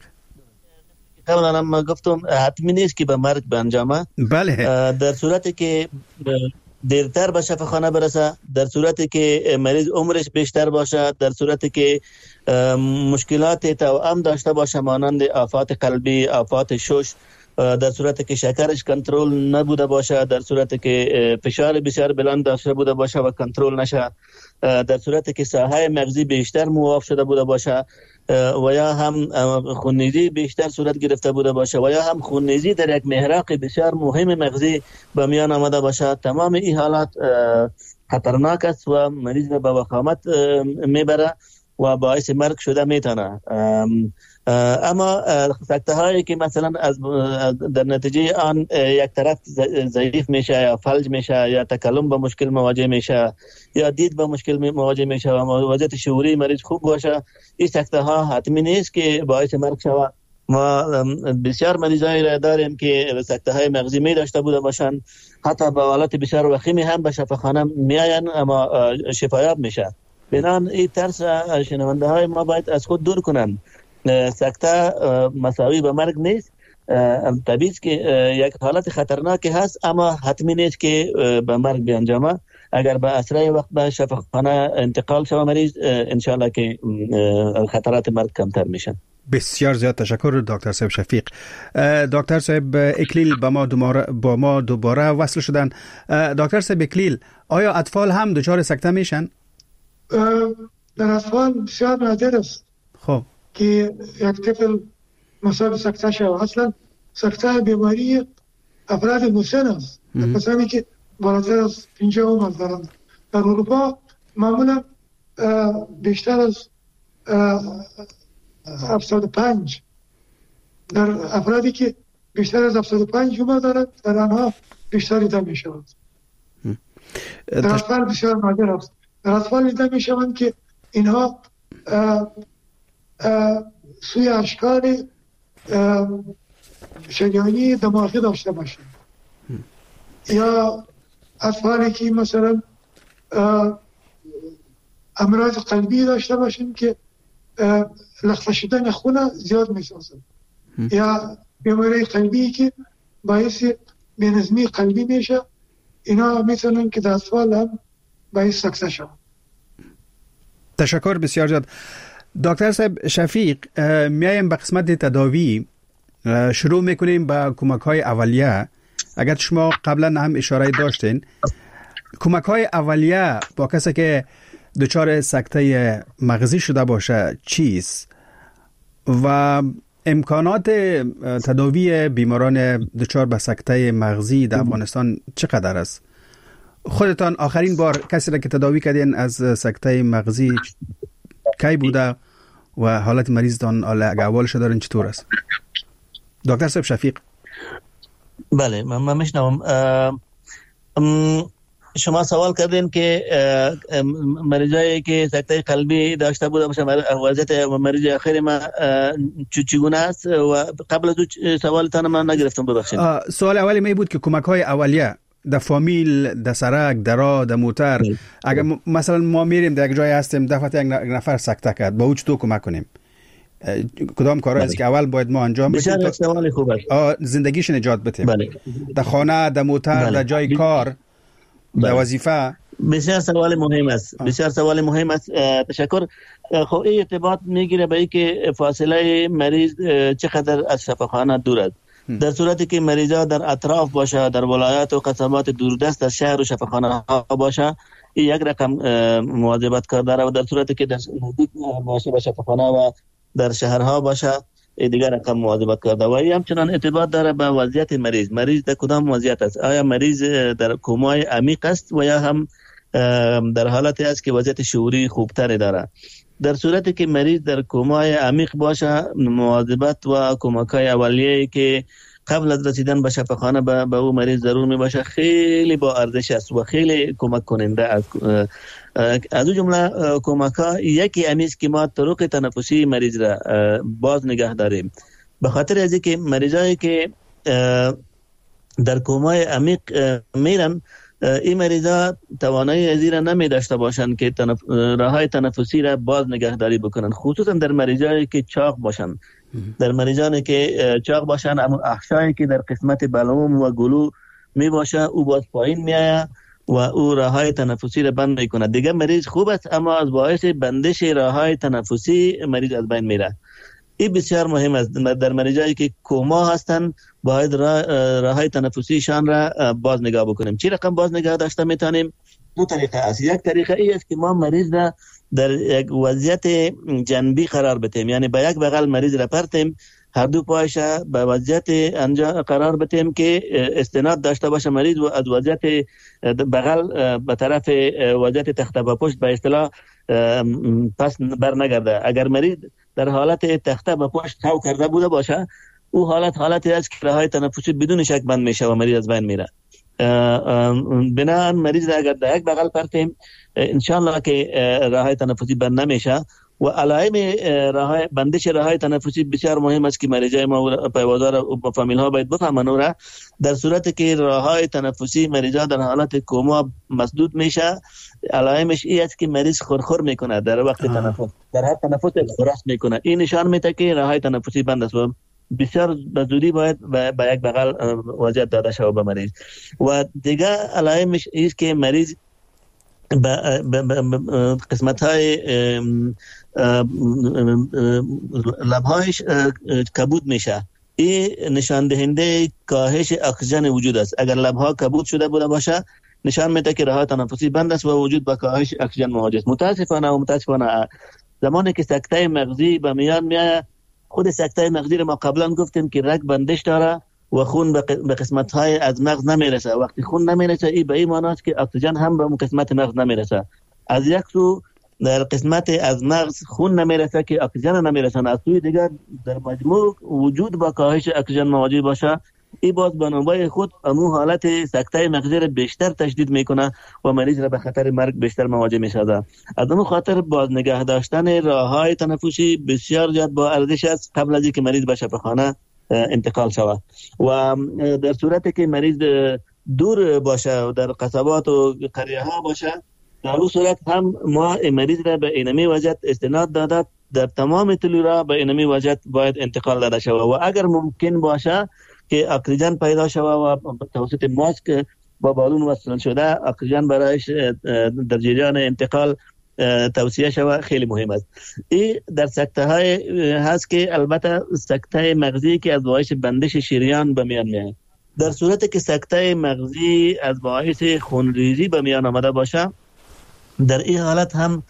قبلا ما گفتم حتمی نیست که به مرگ بنجامه. بله. در صورتی که دیرتر به شفاخانه برسه، در صورتی که مریض عمرش بیشتر باشه، در صورتی که مشکلات توأم داشته باشه مانند آفات قلبی، آفات شش، در صورتی که شکرش کنترل نبوده باشه، در صورتی که فشار بسیار بلند داشته بوده باشه و کنترل نشه، در صورتی که ساحه مغزی بیشتر مواف شده بوده باشه و یا هم خونریزی بیشتر صورت گرفته بوده باشه و یا هم خونریزی در یک محراق بسیار مهم مغزی به میان آمده باشه، تمام این حالات خطرناک است و مریض به وخامت میبره و باعث مرگ شده میتونه. اما سکته هایی که مثلا از در نتیجه آن یک طرف ضعیف میشه یا فلج میشه یا تکلم با مشکل مواجه میشه یا دید با مشکل مواجه میشه و وضعیت شعوری مریض خوب باشه، این سکته ها حتمی نیست که باعث مرگ شود. ما بسیار مریضایی را داریم که سکته های مغزی می داشته بوده باشند، حتی با حالت بسیار وخیمی هم به شفاخانه میاین اما شفایاب میشه. بنابراین این ترس شنونده های ما باید از خود دور کنند. سکته مساوی به مرگ نیست، طبیعی که یک حالت خطرناک هست اما حتمی نیست که به مرگ بیانجامه. اگر به اسرع وقت به شفاخانه انتقال شود مریض، انشالله که خطرات مرگ کمتر میشن. بسیار زیاد تشکر دکتر صاحب شفیق. دکتر صاحب اکلیل با ما دوباره با ما دوباره وصل شدن. دکتر صاحب اکلیل، آیا اطفال هم دچار سکته میشن؟ در اطفال بسیار نادر است. خب که یک طفل مصاب سکته شود. اصلا سکته بیماری افراد مسن است، کسانی که بالاتر از پنجاه عمر دارند. در اروپا معمولا بیشتر از هفتاد و پنج در افرادی که بیشتر از هفتاد و پنج عمر دارند در آنها بیشتر دیده می شود. در اطفال بسیار نادر است. در اطفال دیده می شوند که اینها اه اه سوی اشکال شریانی دماغی داشته باشند یا اطفالی که مثلا امراض قلبی داشته باشند که لخته شدن خون زیاد میسازند یا بیماری قلبی که باعث بینظمی قلبی میشه، اینا میتونن که در اطفال هم باعث سکته شود. تشکر بسیار زیاد. دکتر صاحب شفیق، میایم به قسمت تداوی. شروع میکنیم با کمک های اولیه. اگر شما قبلا هم اشاره داشتین، کمک های اولیه با کسی که دچار سکته مغزی شده باشه چیست و امکانات تداوی بیماران دچار به سکته مغزی در افغانستان چقدر است؟ خودتان آخرین بار کسی را که تداوی کردین از سکته مغزی کی بوده و حالت مریضتان احوالش دارین چطور است؟ دکتر صاحب شفیق. بله من, من میشنوم. شما سوال کردین که مریضایی که سکته قلبی داشته بوده باشه وضعیت مریض اخیر ما چگونه است و قبل از سوالتان من نگرفتم ببخشید. سوال اولی می بود که کمک های اولیه در فامیل، در سرک، در راه، در موتر، اگر مثلا ما میریم در یک جای هستیم دفعه یک نفر سکته کرد با او چطور کمک کنیم؟ کدام کارهایی است که اول باید ما انجام بدیم تا سوال خوب است زندگیش نجات بدیم؟ بله. در خانه، در موتر، بله. در جای بله. کار، در وظیفه. بسیار سوال مهم است. بسیار سوال مهم است. تشکر. خب این ارتباط میگیره به اینکه فاصله مریض چقدر از شفاخانه دور است. در صورتی که مریضا در اطراف باشه، در ولایات و قسمات دوردست از شهر و شفاخانه ها باشه، این یک رقم مواظبت کار داره و در صورتی که در نزدیک باشه به شفاخانه و در شهرها باشه دیگر رقم مواظبت کرده و این همچنان ارتباط داره به وضعیت مریض. مریض در کدام وضعیت است؟ آیا مریض در کومای عمیق است و یا هم در حالتی است که وضعیت شعوری خوبتری داره؟ در صورتی که مریض در کومای عمیق باشه، مواظبت و کمک‌های اولیه‌ای که قبل از رسیدن به شفاخانه به, به او مریض ضرور می باشه خیلی با ارزش است و خیلی کمک کننده است. از اون جمله کمک‌ها یکی امیز که ما طرق تنفسی مریض را باز نگه داریم، به خاطر از اینکه مریضایی که در کومای عمیق میرن این مریضا توانایی از این را نمی داشته باشند که تنف... راههای تنفسی را باز نگهداری بکنن، خصوصا در مریضایی که چاق باشند. در مریضانی که چاق باشند اما احشایی که در قسمت بلعوم و گلو می باشه او باز پایین می آید و او راههای تنفسی را بند می کنه. دیگه مریض خوب است اما از باعث بندش راههای تنفسی مریض از بین میره. این بسیار مهم است. در مریضایی که کوما هستند باید راه راههای تنفسیشان را باز نگاه بکنیم. چی رقم باز نگاه داشته میتونیم؟ دو طریقه است. یک طریقه ای است که ما مریض را در یک وضعیت جنبی قرار بدیم، یعنی با یک بغل مریض را پرتیم، هر دو پایش به وضعیت انجا قرار بدیم که استناد داشته باشه مریض و از وضعیت بغل به طرف وضعیت تخت به پشت به اصطلاح پس بر نگرده. اگر مریض در حالت تخته به پشت خو کرده بوده باشه او حالت حالتی است که راههای تنفسی بدون شک بند میشه و مریض از بین میره. بنابراین مریض را اگر در یک بغل پرتیم انشالله که راههای تنفسی بند نمیشه و علائم راه بندش راههای تنفسی بسیار مهم است که مریضای ما پیوادار و فامیل ها باید بفهمن. و در صورتی که راههای تنفسی مریضا در حالت کوما مسدود میشه علائمش این است که مریض خورخور میکنه در وقت تنفس، در هر تنفس خراش میکنه. این نشان میده که راههای تنفسی بند است و بسیار بزودی باید به یک بغل وضعیت داده شود به مریض. و دیگه علائمش است که مریض قسمت های لبهایش کبود میشه. این نشان دهنده کاهش اکسیژن وجود است. اگر لبها کبود شده بوده باشه نشان میده که راه تنفسی بند است و وجود با کاهش اکسیژن مواجه است. متاسفانه و متاسفانه زمانی که سکته مغزی به میان میاد خود سکته مغزی رو ما قبلا گفتیم که رگ بندش داره و خون به قسمت های از مغز نمیرسه. وقتی خون نمیرسه این به این معنی است که اکسیژن هم به اون قسمت مغز نمیرسه. از یک سو در قسمت از مغز خون نمیرسه که اکسیژن نمیرسه، از سوی دیگر در مجموع وجود با کاهش اکسیژن مواجه باشه. این باز به نوبه خود امو حالت سکته مغزی را بیشتر تشدید میکنه و مریض را به خطر مرگ بیشتر مواجه میشه. از اون خاطر باز نگه داشتن راههای تنفسی بسیار زیاد با ارزش است قبل از اینکه مریض به شفاخانه انتقال شود. و در صورتی که مریض دور باشه و در قصبات و قریه ها باشه، در اون صورت هم ما مریض را به اینمی وضعیت استناد داده در تمام طول راه به اینمی وضعیت باید انتقال داده شود و اگر ممکن باشه که اکسیژن پیدا شود و توسط ماسک با بالون وصل شده اکسیژن برایش در جریان انتقال توصیه شود، خیلی مهم است. این در سکته های هست که البته سکته مغزی که از باعث بندش شریان به میان میاد. در صورتی که سکته مغزی از باعث خونریزی به میان آمده باشه، در این حالت هم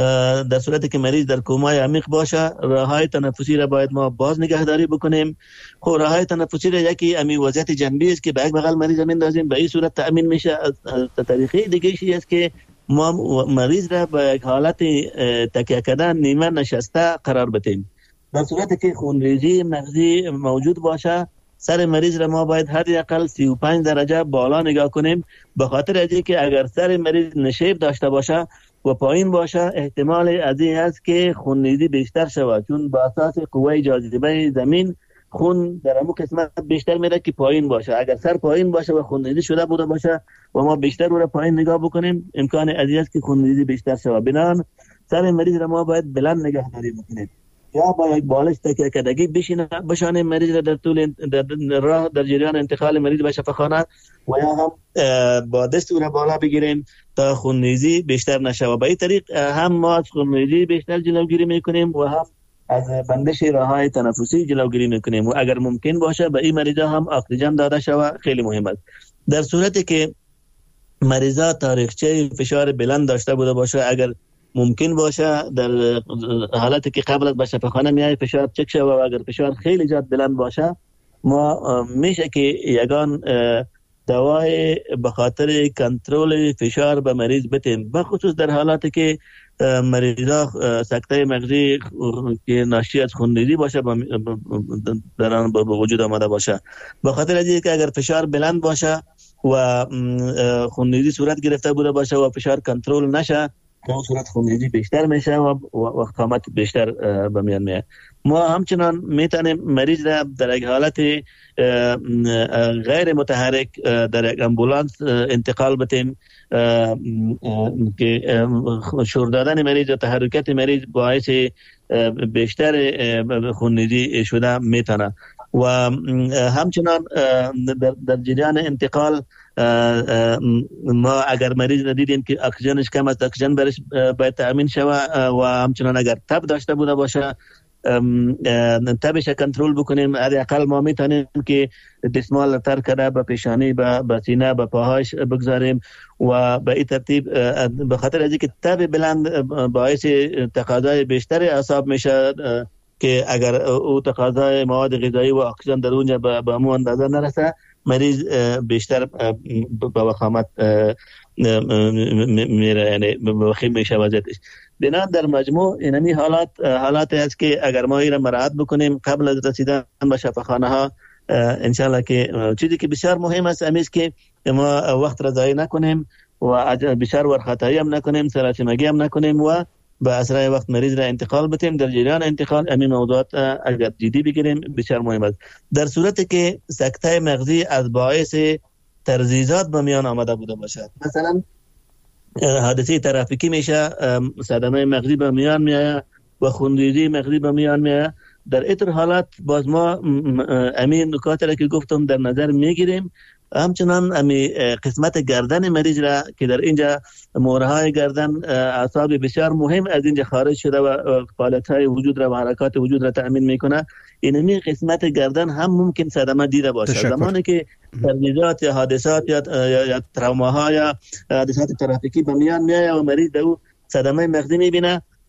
در صورتی که مریض در کومای عمیق باشه راههای تنفسی را باید ما باز نگهداری بکنیم. خب راههای تنفسی را یکی امی وضعیت جنبی است که به یک بغل مریض میندازیم، به این صورت تأمین میشه. طریقه دیگه ای است که ما مریض را به یک حالت تکیه کردن نیمه نشسته قرار بدیم. در صورتی که خونریزی مغزی موجود باشه سر مریض را ما باید حداقل سی و پنج درجه بالا نگاه کنیم، به خاطر اینکه که اگر سر مریض نشیب داشته باشه و پایین باشه احتمال از این هست که خونریزی بیشتر شود، چون با اساس قوه جاذبه زمین خون در همون قسمت بیشتر میره که پایین باشه. اگر سر پایین باشه و خونریزی شده بوده باشه و ما بیشتر رو پایین نگاه بکنیم امکان از این است که خونریزی بیشتر شود. بنابراین سر مریض را ما باید بلند نگهداری بکنیم، یا با یک بالش تکیه کردگی بشینه بشانه مریض را در طول در راه در جریان انتقال مریض به شفاخانه و یا هم با دست او را بالا بگیریم تا خونریزی بیشتر نشه. به این طریق هم ما از خونریزی بیشتر جلوگیری میکنیم و هم از بندش راههای تنفسی جلوگیری میکنیم و اگر ممکن باشه به این مریضا هم اکسیژن داده شود، خیلی مهم است. در صورتی که مریضا تاریخچه فشار بلند داشته بوده باشه، اگر ممکن باشه در حالتی که قبل از به شفاخانه میای فشار چک شود و اگر فشار خیلی زیاد بلند باشه ما میشه که یگان دوای به خاطر کنترل فشار به مریض بتیم، بخصوص در حالاتی که مریضا سکته مغزی که ناشی از خونریزی باشه در آن به وجود آمده باشه. به خاطر از اینکه اگر فشار بلند باشه و خونریزی صورت گرفته بوده باشه و فشار کنترل نشه در اون صورت خونریزی بیشتر میشه و وخامت بیشتر به میان میاد. ما همچنان میتونیم مریض را در یک حالت غیر متحرک در یک امبولانس انتقال بدیم که شور دادن مریض و تحرکات مریض باعث بیشتر خونریزی شده میتونه. و همچنان در, در جریان انتقال ما اگر مریض ندیدیم که اکسیژنش کم است اکسیژن برش باید تأمین شود و همچنان اگر تب داشته بوده باشه تبش کنترل بکنیم. حداقل ما میتونیم که دستمال تر کرده به پیشانی به سینه به پاهاش بگذاریم و به این ترتیب به خاطر از اینکه تب بلند باعث تقاضای بیشتر اعصاب میشه که اگر او تقاضای مواد غذایی و اکسیژن در اونجا به همون اندازه نرسه مریض بیشتر به وخامت میره، یعنی به وخیم میشه وضعیتش. بنا در مجموع اینمی حالات حالاتی است که اگر ما این را مراعات بکنیم قبل از رسیدن به شفاخانه ها انشالله که چیزی که بسیار مهم است امیست که ما وقت را ضایع نکنیم و بسیار ورخطایی هم نکنیم، سراسیمگی هم نکنیم و به اسرع وقت مریض را انتقال بدیم. در جریان انتقال همین موضوعات اگر جدی بگیریم بسیار مهم است. در صورتی که سکته مغزی از باعث ترزیزات به میان آمده بوده باشد، مثلا حادثه ترافیکی میشه، صدمه مغزی به میان میاد و خونریزی مغزی به میان میاد، در این حالات باز ما همین نکات را که گفتم در نظر میگیریم. همچنان امی قسمت گردن مریض را که در اینجا مهرهای گردن اعصاب بسیار مهم از اینجا خارج شده و فعالیت‌های وجود را و حرکات وجود را تأمین میکنه، اینمی قسمت گردن هم ممکن صدمه دیده باشه. زمانی که ترمیزات یا حادثات یا یا تروماها یا حادثات ترافیکی به میان میاد و مریض دو صدمه مغزی میبینه،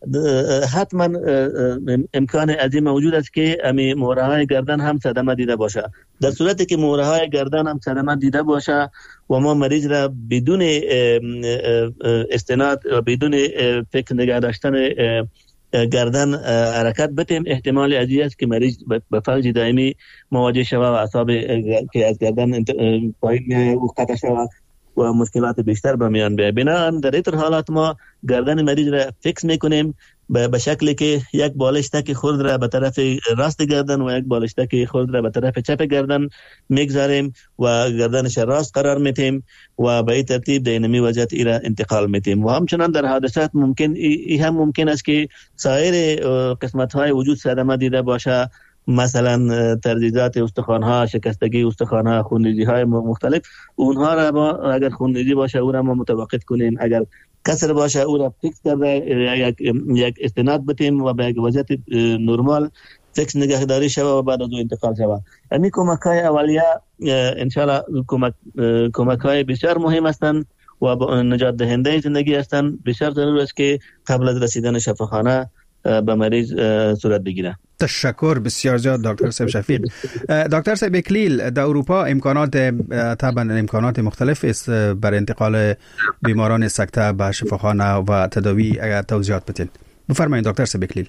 حتما امکان عظیم موجود است که امی مهره‌های گردن هم صدمه دیده باشه. در صورتی که مهره‌های گردن هم صدمه دیده باشه و ما مریض را بدون استناد و بدون فکر نگه داشتن گردن حرکت بتیم، احتمال عزیز است که مریض به فلج دائمی مواجه شود و اعصاب که از گردن پایین میاد و قطع شود و مشکلات بیشتر به میان بیاید. بنابراین در این حالات ما گردن مریض را فکس میکنیم به شکلی که یک بالشتک خرد را به طرف راست گردن و یک بالشتک خرد را به طرف چپ گردن میگذاریم و گردنش راست قرار میتیم و به این ترتیب در اینمی وضعیت ای را انتقال میتیم. و همچنان در حادثات ممکن ای هم ممکن است که سایر قسمت های وجود صدمه دیده باشه، مثلا تردیدات استخوان‌ها، شکستگی استخوان‌ها، خونریزی‌های مختلف. اونها را ما اگر خونریزی باشه او را ما متوقف کنیم، اگر کسر باشه او را فیکس کرده یک یک استناد بتیم و به یک وضعیت نرمال فیکس نگهداری شود و بعد از اون انتقال شود. همین کمک‌های اولیه ان شاء الله کمک کمک‌های بسیار مهم هستند و نجات دهنده زندگی هستند. بسیار ضرور است که قبل از رسیدن شفاخانه به مریض صورت بگیره. تشکر بسیار زیاد دکتر صاحب شفیق. دکتر صاحب اکلیل، در اروپا امکانات طبعا امکانات مختلف است برای انتقال بیماران سکته به شفاخانه و تداوی. اگر توضیحات بدین بفرمایید دکتر صاحب اکلیل.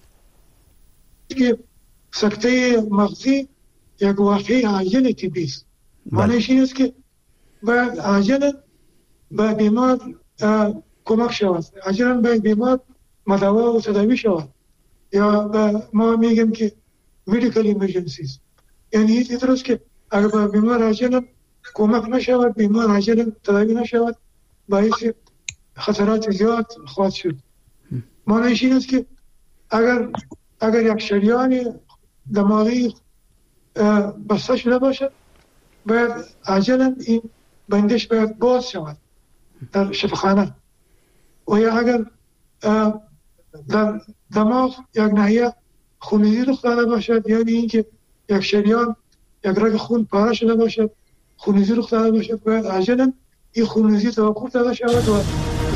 سکته مغزی یک واقعه عاجل طبی است. معنیش این است که باید عاجلا به بیمار کمک شود، عاجلا به بیمار مداوا و تداوی شود، یا ما میگیم که medical emergencies. یعنی این درست که اگر به بیمار عاجلا کمک نشود، بیمار عاجلا تداوی نشود، باعث خطرات زیاد خواهد شد. معنیش این است که اگر اگر یک شریان دماغی بسته شده باشد، باید عاجلا این بندش باید باز شود در شفاخانه. و یا اگر در دماغ یک ناحیه خونریزی رخ داده باشد، یعنی اینکه یک شریان یک رگ خون پاره شده باشد، خونریزی رخ داده باشد، باید عاجلا این خونریزی توقف داده شود و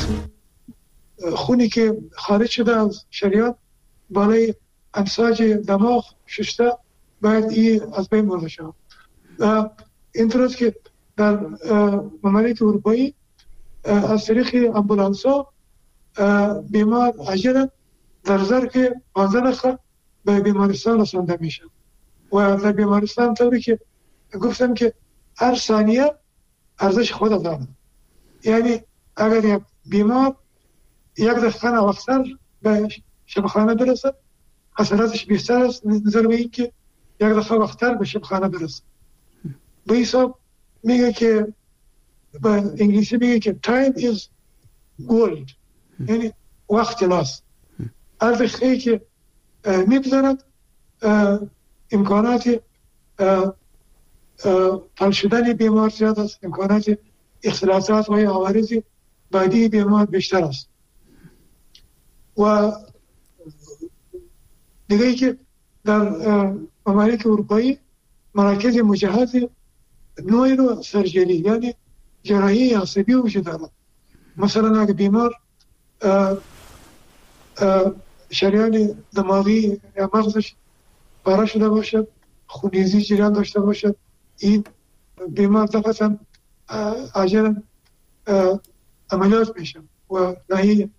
خونی که خارج شده از شریان بالای امساج دماغ شسته باید این از بین برده شود. این طور است که در ممالک اروپایی از طریق امبولانس ها بیمار عاجلا در ظرف پانزده دقیقه به بیمارستان رسانده میشه و در بیمارستان طوری که گفتم که هر ثانیه ارزش خود داره. یعنی اگر یک بیمار یک دقیقه وقتر به شفاخانه برسد، خسارتش بیشتر است نظر به این که یک دقیقه وقتر به شفاخانه برسد. به حساب میگه که به انگلیسی میگه که time is gold، یعنی وقت لاست. هر دقیقه که میبذارد امکانات حل شدن بیمار زیاد است، امکانات اختلالات و عوارض بعدی بیمار بیشتر است. و دیگه ای که در ممالک اروپایی مراکز مجهز نویرو سرجری یعنی جراحی عصبی وجود دارد. مثلا اگر بیمار شریان دماغی یا مغزش پاره شده باشد، خونریزی جریان داشته باشد، این بیمار دفعتا عاجلا عملیات میشه و نهی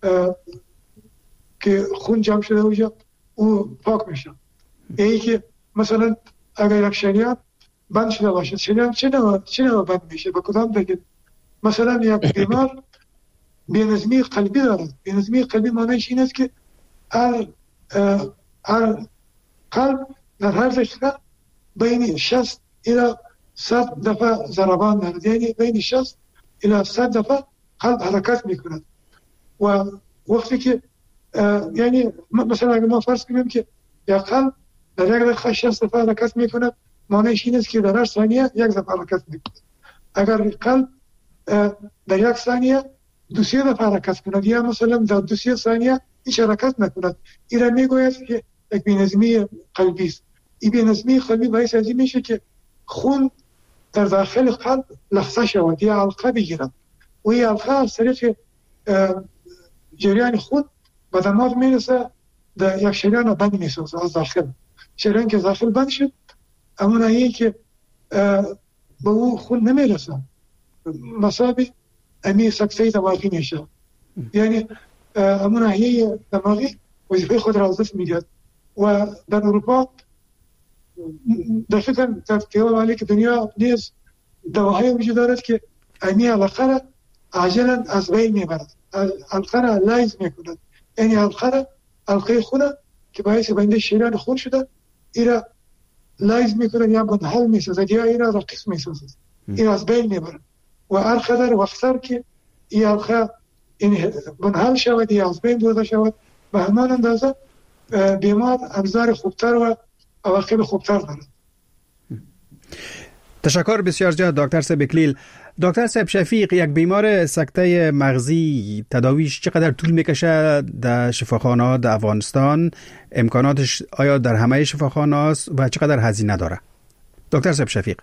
که خون جمع شده باشه او پاک میشه. یعنی که مثلا اگر یک شریان بند شده باشد، شریان چه نوع چه نوع بند میشه؟ به کدام دلیل؟ مثلا یک بیمار بینظمی قلبی دارد. بینظمی قلبی معنیش این است که هر هر قلب در هر دقیقه بین شصت الی صد دفعه ضربان دارد، یعنی بین شصت الی صد دفعه قلب حرکت میکند. و وقتی که یعنی مثلا اگر ما فرض کنیم که یک قلب در یک دقیقه شصت دفعه حرکت میکند، معنیش این است که در هر ثانیه یک دفعه حرکت میکند. اگر قلب در یک ثانیه دو سه دفعه حرکت کند یا مثلا در دو سه ثانیه هیچ حرکت نکند، این را میگوید که یک بی‌نظمی قلبی است. این بی‌نظمی قلبی باعث از این میشه که خون در داخل قلب لخته شود یا حلقه بگیرد و این حلقه از طریق جریان خون به دماغ میرسه در یک شریان بند میسازه از داخل. شریان که داخل بند شد همون هایی که به او خون نمیرسه مسابی امی سکته دماغی میشه. یعنی همون هایی دماغی وظیفه خود را از دست میدهد. و در اروپا در فکر در تیول عالی که دنیا نیز دواهای وجود دارد که امی علقه را عاجلا از بین میبرد، علقه را لایز میکند. یعنی علقه را علقه خونه که باعث بنده شیران خون شده ایرا لایز میکند یا منحل میسازد یا ایرا رقیص میسازد، ایرا از بین میبرد. و هر قدر وقتر که این علقه منحل شود یا از بین برده شود به همان اندازه بیمار ابزار خوبتر و عواقب خوبتر دارد. تشکر بسیار زیاد دکتر صاحب اکلیل. دکتر صاحب شفیق، یک بیمار سکته مغزی تداویش چقدر طول میکشه در شفاخانه در افغانستان؟ امکاناتش آیا در همه شفاخانه است و چقدر هزینه داره؟ دکتر صاحب شفیق.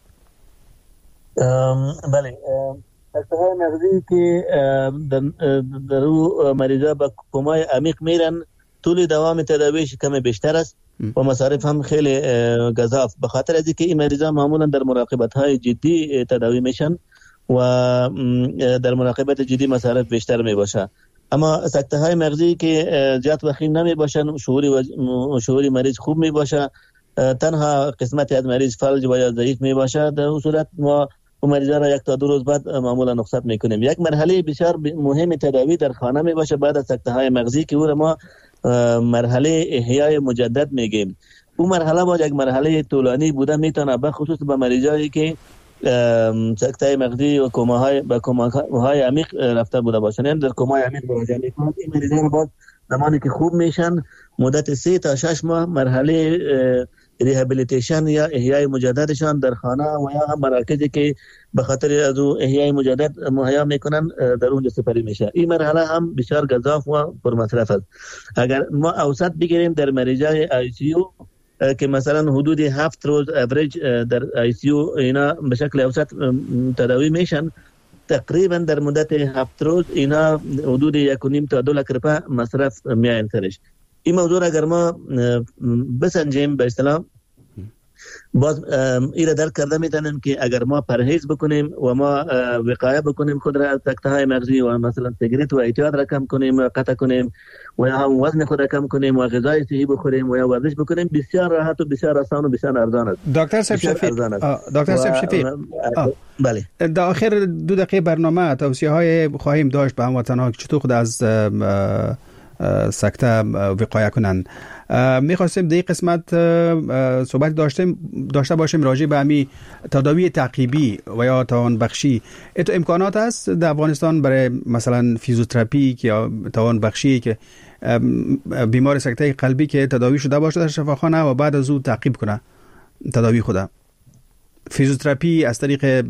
بله، سکته های مغزی که در, در او مریضا به کومای عمیق میرن طول دوام تداویش کم بیشتر است و مصارف هم خیلی گزاف، به خاطر از اینکه این مریضا معمولا در مراقبت های جدی تداوی میشن و در مراقبت جدی مصارف بیشتر می باشه. اما سکته های مغزی که زیاد وخیم نمی باشن، شعوری و شعوری مریض خوب می باشه، تنها قسمتی از مریض فلج و یا ضعیف می باشه، در اون صورت ما و مریضا را یک تا دو روز بعد معمولا رخصت میکنیم. یک مرحله بسیار مهم تداوی در خانه می باشه بعد از سکته های مغزی که او را ما مرحله احیای مجدد میگیم. اون مرحله با یک مرحله طولانی بوده میتونه به خصوص به مریضایی که سکته مغزی و کوماهای به کوماهای عمیق رفته بوده باشن، یعنی در کومای عمیق مراجعه میکنند. این مریضان بعد زمانی که خوب میشن مدت سه تا شش ماه مرحله ریهابیلیتیشن یا احیای مجددشان در خانه و یا مراکزی که به خاطر از او احیای مجدد مهیا میکنن در اونجا سپری میشه. این مرحله هم بسیار گزاف و پرمصرف است. اگر ما اوسط بگیریم در مریضای آی سی یو که مثلا حدود هفت روز اوریج در آی سی یو اینا به شکل اوسط تداوی میشن، تقریبا در مدت هفت روز اینا حدود یک و نیم تا دو لک روپیه مصرف میاین سرش. این موضوع اگر ما بسنجیم به اصطلاح باز ایره درک کرده میتونیم که اگر ما پرهیز بکنیم و ما وقایه بکنیم خود را از سکته های مغزی و مثلا سیگریت و اعتیاد را کم کنیم و قطع کنیم و یا هم وزن خود را کم کنیم و غذای صحی بخوریم و یا ورزش بکنیم، بسیار راحت و بسیار آسان و بسیار ارزان است. دکتر صاحب شفیق، دکتر صاحب شفیق، بله، در آخر دو دقیقه برنامه توصیه های خواهیم داشت به هموطنان که چطور خود از سکته وقایه کنند. میخواستیم در این قسمت صحبت داشتیم داشته باشیم راجع به همی تداوی تعقیبی و یا توان بخشی. اتو امکانات است در افغانستان برای مثلا فیزیوتراپی که یا توان بخشی که بیمار سکته قلبی که تداوی شده باشه در شفاخانه و بعد از او تعقیب کنه تداوی خود، فیزیوتراپی از طریق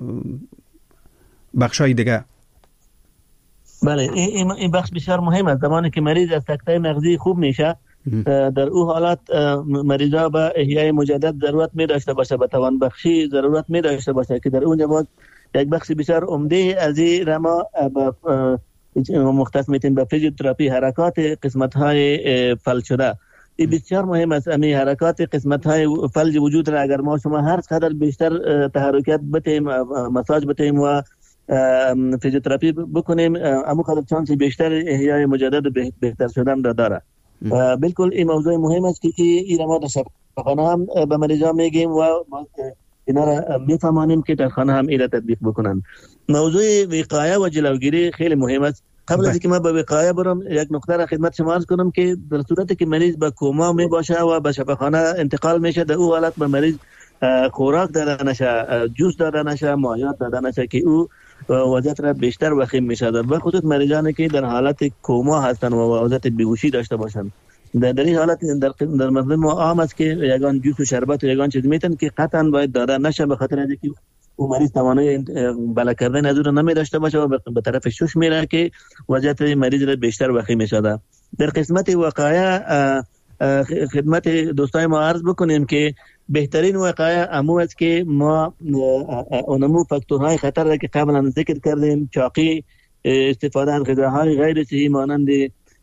بخشای دیگه؟ بله، این این بخش بسیار مهم است. زمانی که مریض از سکته مغزی خوب میشه در او حالات مریضا به احیای مجدد ضرورت می داشته باشه، به توان بخشی ضرورت می داشته باشه که در اونجا باز یک بخش بسیار عمده از این رما مختص میتیم به فیزیوتراپی، حرکات قسمت های فلج شده. این بسیار مهم است. امی حرکات قسمت های فلج وجود را اگر ما شما هر قدر بیشتر تحرکات بتیم، مساج بتیم و فیزیوتراپی بکنیم، اما خاطر چانس بیشتر احیای مجدد و بهتر شدن را داره. بالکل این موضوع مهم است که این ما در شفاخانه هم به مریضان میگیم و اینا را میفهمانیم که در خانه هم این را تطبیق بکنن. موضوع وقایه و جلوگیری خیلی مهم است. قبل از اینکه ما به وقایه برم یک نکته را خدمت شما عرض کنم که در صورتی که مریض به کوما می باشه و به شفاخانه انتقال میشه، در او حالت به مریض خوراک داده نشه، جوس داده نشه، مایعات داده نشه که او وضعیت را بیشتر وخیم میشه. به خصوص مریضانی که در حالت کوما هستند و وضعیت بیهوشی داشته باشند، در این حالت در در مطلب ما عام است که یگان جوس و شربت و یگان چیز میتن که قطعا باید داده نشه، به خاطر اینکه او مریض توانایی بالا کردن از اون نمی داشته باشه و به طرف شش میره که وضعیت مریض را بیشتر وخیم میشه. در قسمت وقایه خدمت دوستای ما عرض بکنیم که بهترین وقایه امو است که ما اونمو فاکتورهای خطر را که قبلا ذکر کردیم، چاقی، استفاده از غذاهای غیر صحی مانند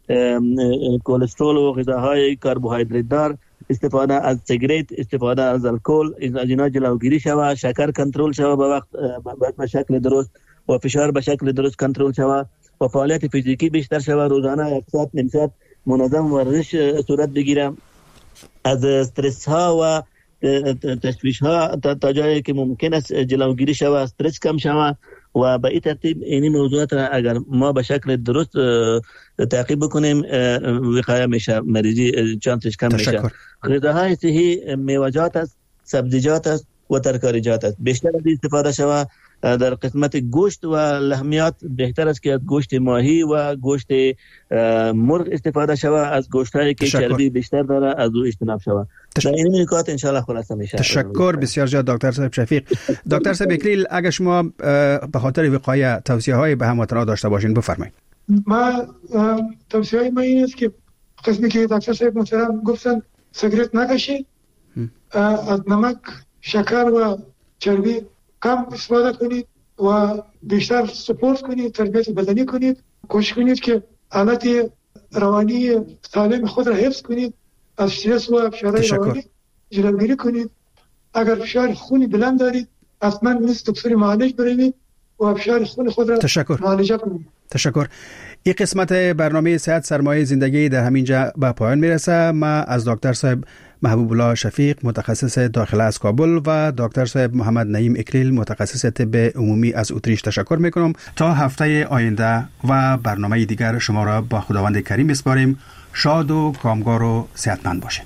کلسترول و غذاهای کربوهیدرات دار، استفاده از سیگریت، استفاده از الکل، از اینا جلوگیری شود، شکر کنترل شود به وقت به شکل درست و فشار به شکل درست کنترل شود و فعالیت فیزیکی بیشتر شود. روزانه یک ساعت نیم ساعت منظم ورزش صورت بگیره. از استرس ها و تشویش ها تا جایی که ممکن است جلوگیری شود، استرس کم شود و به این ترتیب این موضوعات را اگر ما به شکل درست تعقیب بکنیم وقایه میشه، مریضی چانسش کم میشه. غذاهای صحی میوه‌جات است، سبزیجات است و ترکاریجات است. بیشتر از استفاده شود در قسمت گوشت و لحمیات. بهتر است که از گوشت ماهی و گوشت مرغ استفاده شود. از گوشتایی که چربی بیشتر داره از او اجتناب شود. در این نکات ان شاء الله خلاصه میشه. تشکر بسیار زیاد دکتر صاحب شفیق. دکتر صاحب اکلیل، اگر شما به خاطر وقایه توصیه‌های به هموطنان داشته باشین بفرمایید. ما توصیه ما این است که قسمی که دکتر صاحب محترم گفتن سیگرت نکشید، از نمک، شکر و چربی کم استفاده کنید و بیشتر سپورت کنید، تربیت بدنی کنید، کوشش کنید که حالت روانی سالم خود را حفظ کنید، از استرس و فشار روانی جلوگیری کنید. اگر فشار خونی بلند دارید حتما نیست دکتر معالج بروید و فشار خون خود را تشکر. معالجه کنید. تشکر. این قسمت برنامه صحت سرمایه زندگی در همینجا به پایان میرسه. ما از دکتر صاحب محبوب الله شفیق متخصص داخله از کابل و دکتر صاحب محمد نعیم اکلیل متخصص طب عمومی از اتریش تشکر میکنم. تا هفته آینده و برنامه دیگر شما را با خداوند کریم میسپاریم. شاد و کامگار و صحتمند باشید.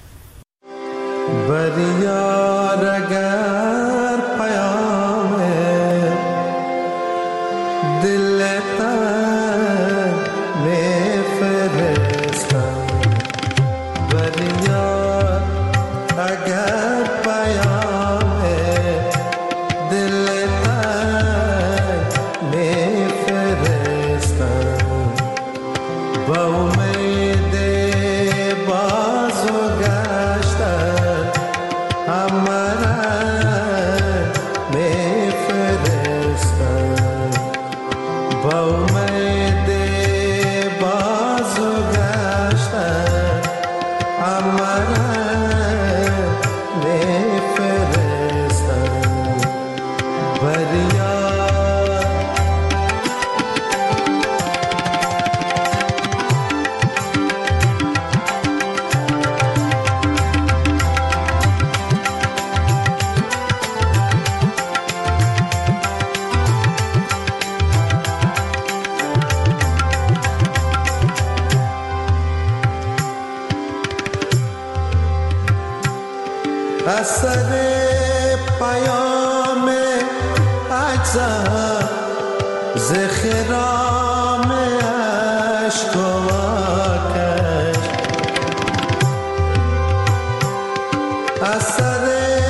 بریار اگر پیام دل تن میفرستم، بریار اگر پیام دل تن میفرستم، با امید بازو گشتن همراه میفرستم، با امید بازو گشتن همراه میفرستم. بریار اثر پیام اجزا ز خرام عشق و آتش، اثر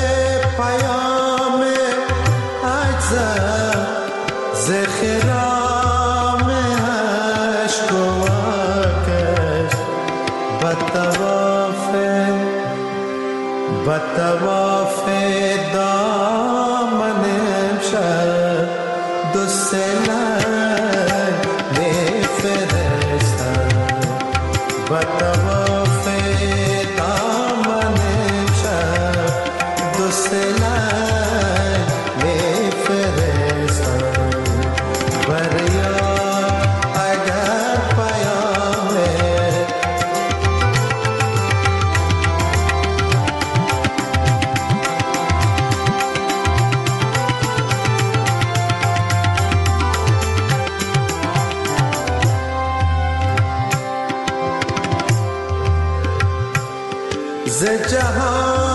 پیام اجزا ز خرام عشق و آتش، بطواف بطواف دامن امشب دو سلنگ میفرستم، بطواف دامن امشب دو سلنگ میفرستم، بریار اگر پیامه ز جهان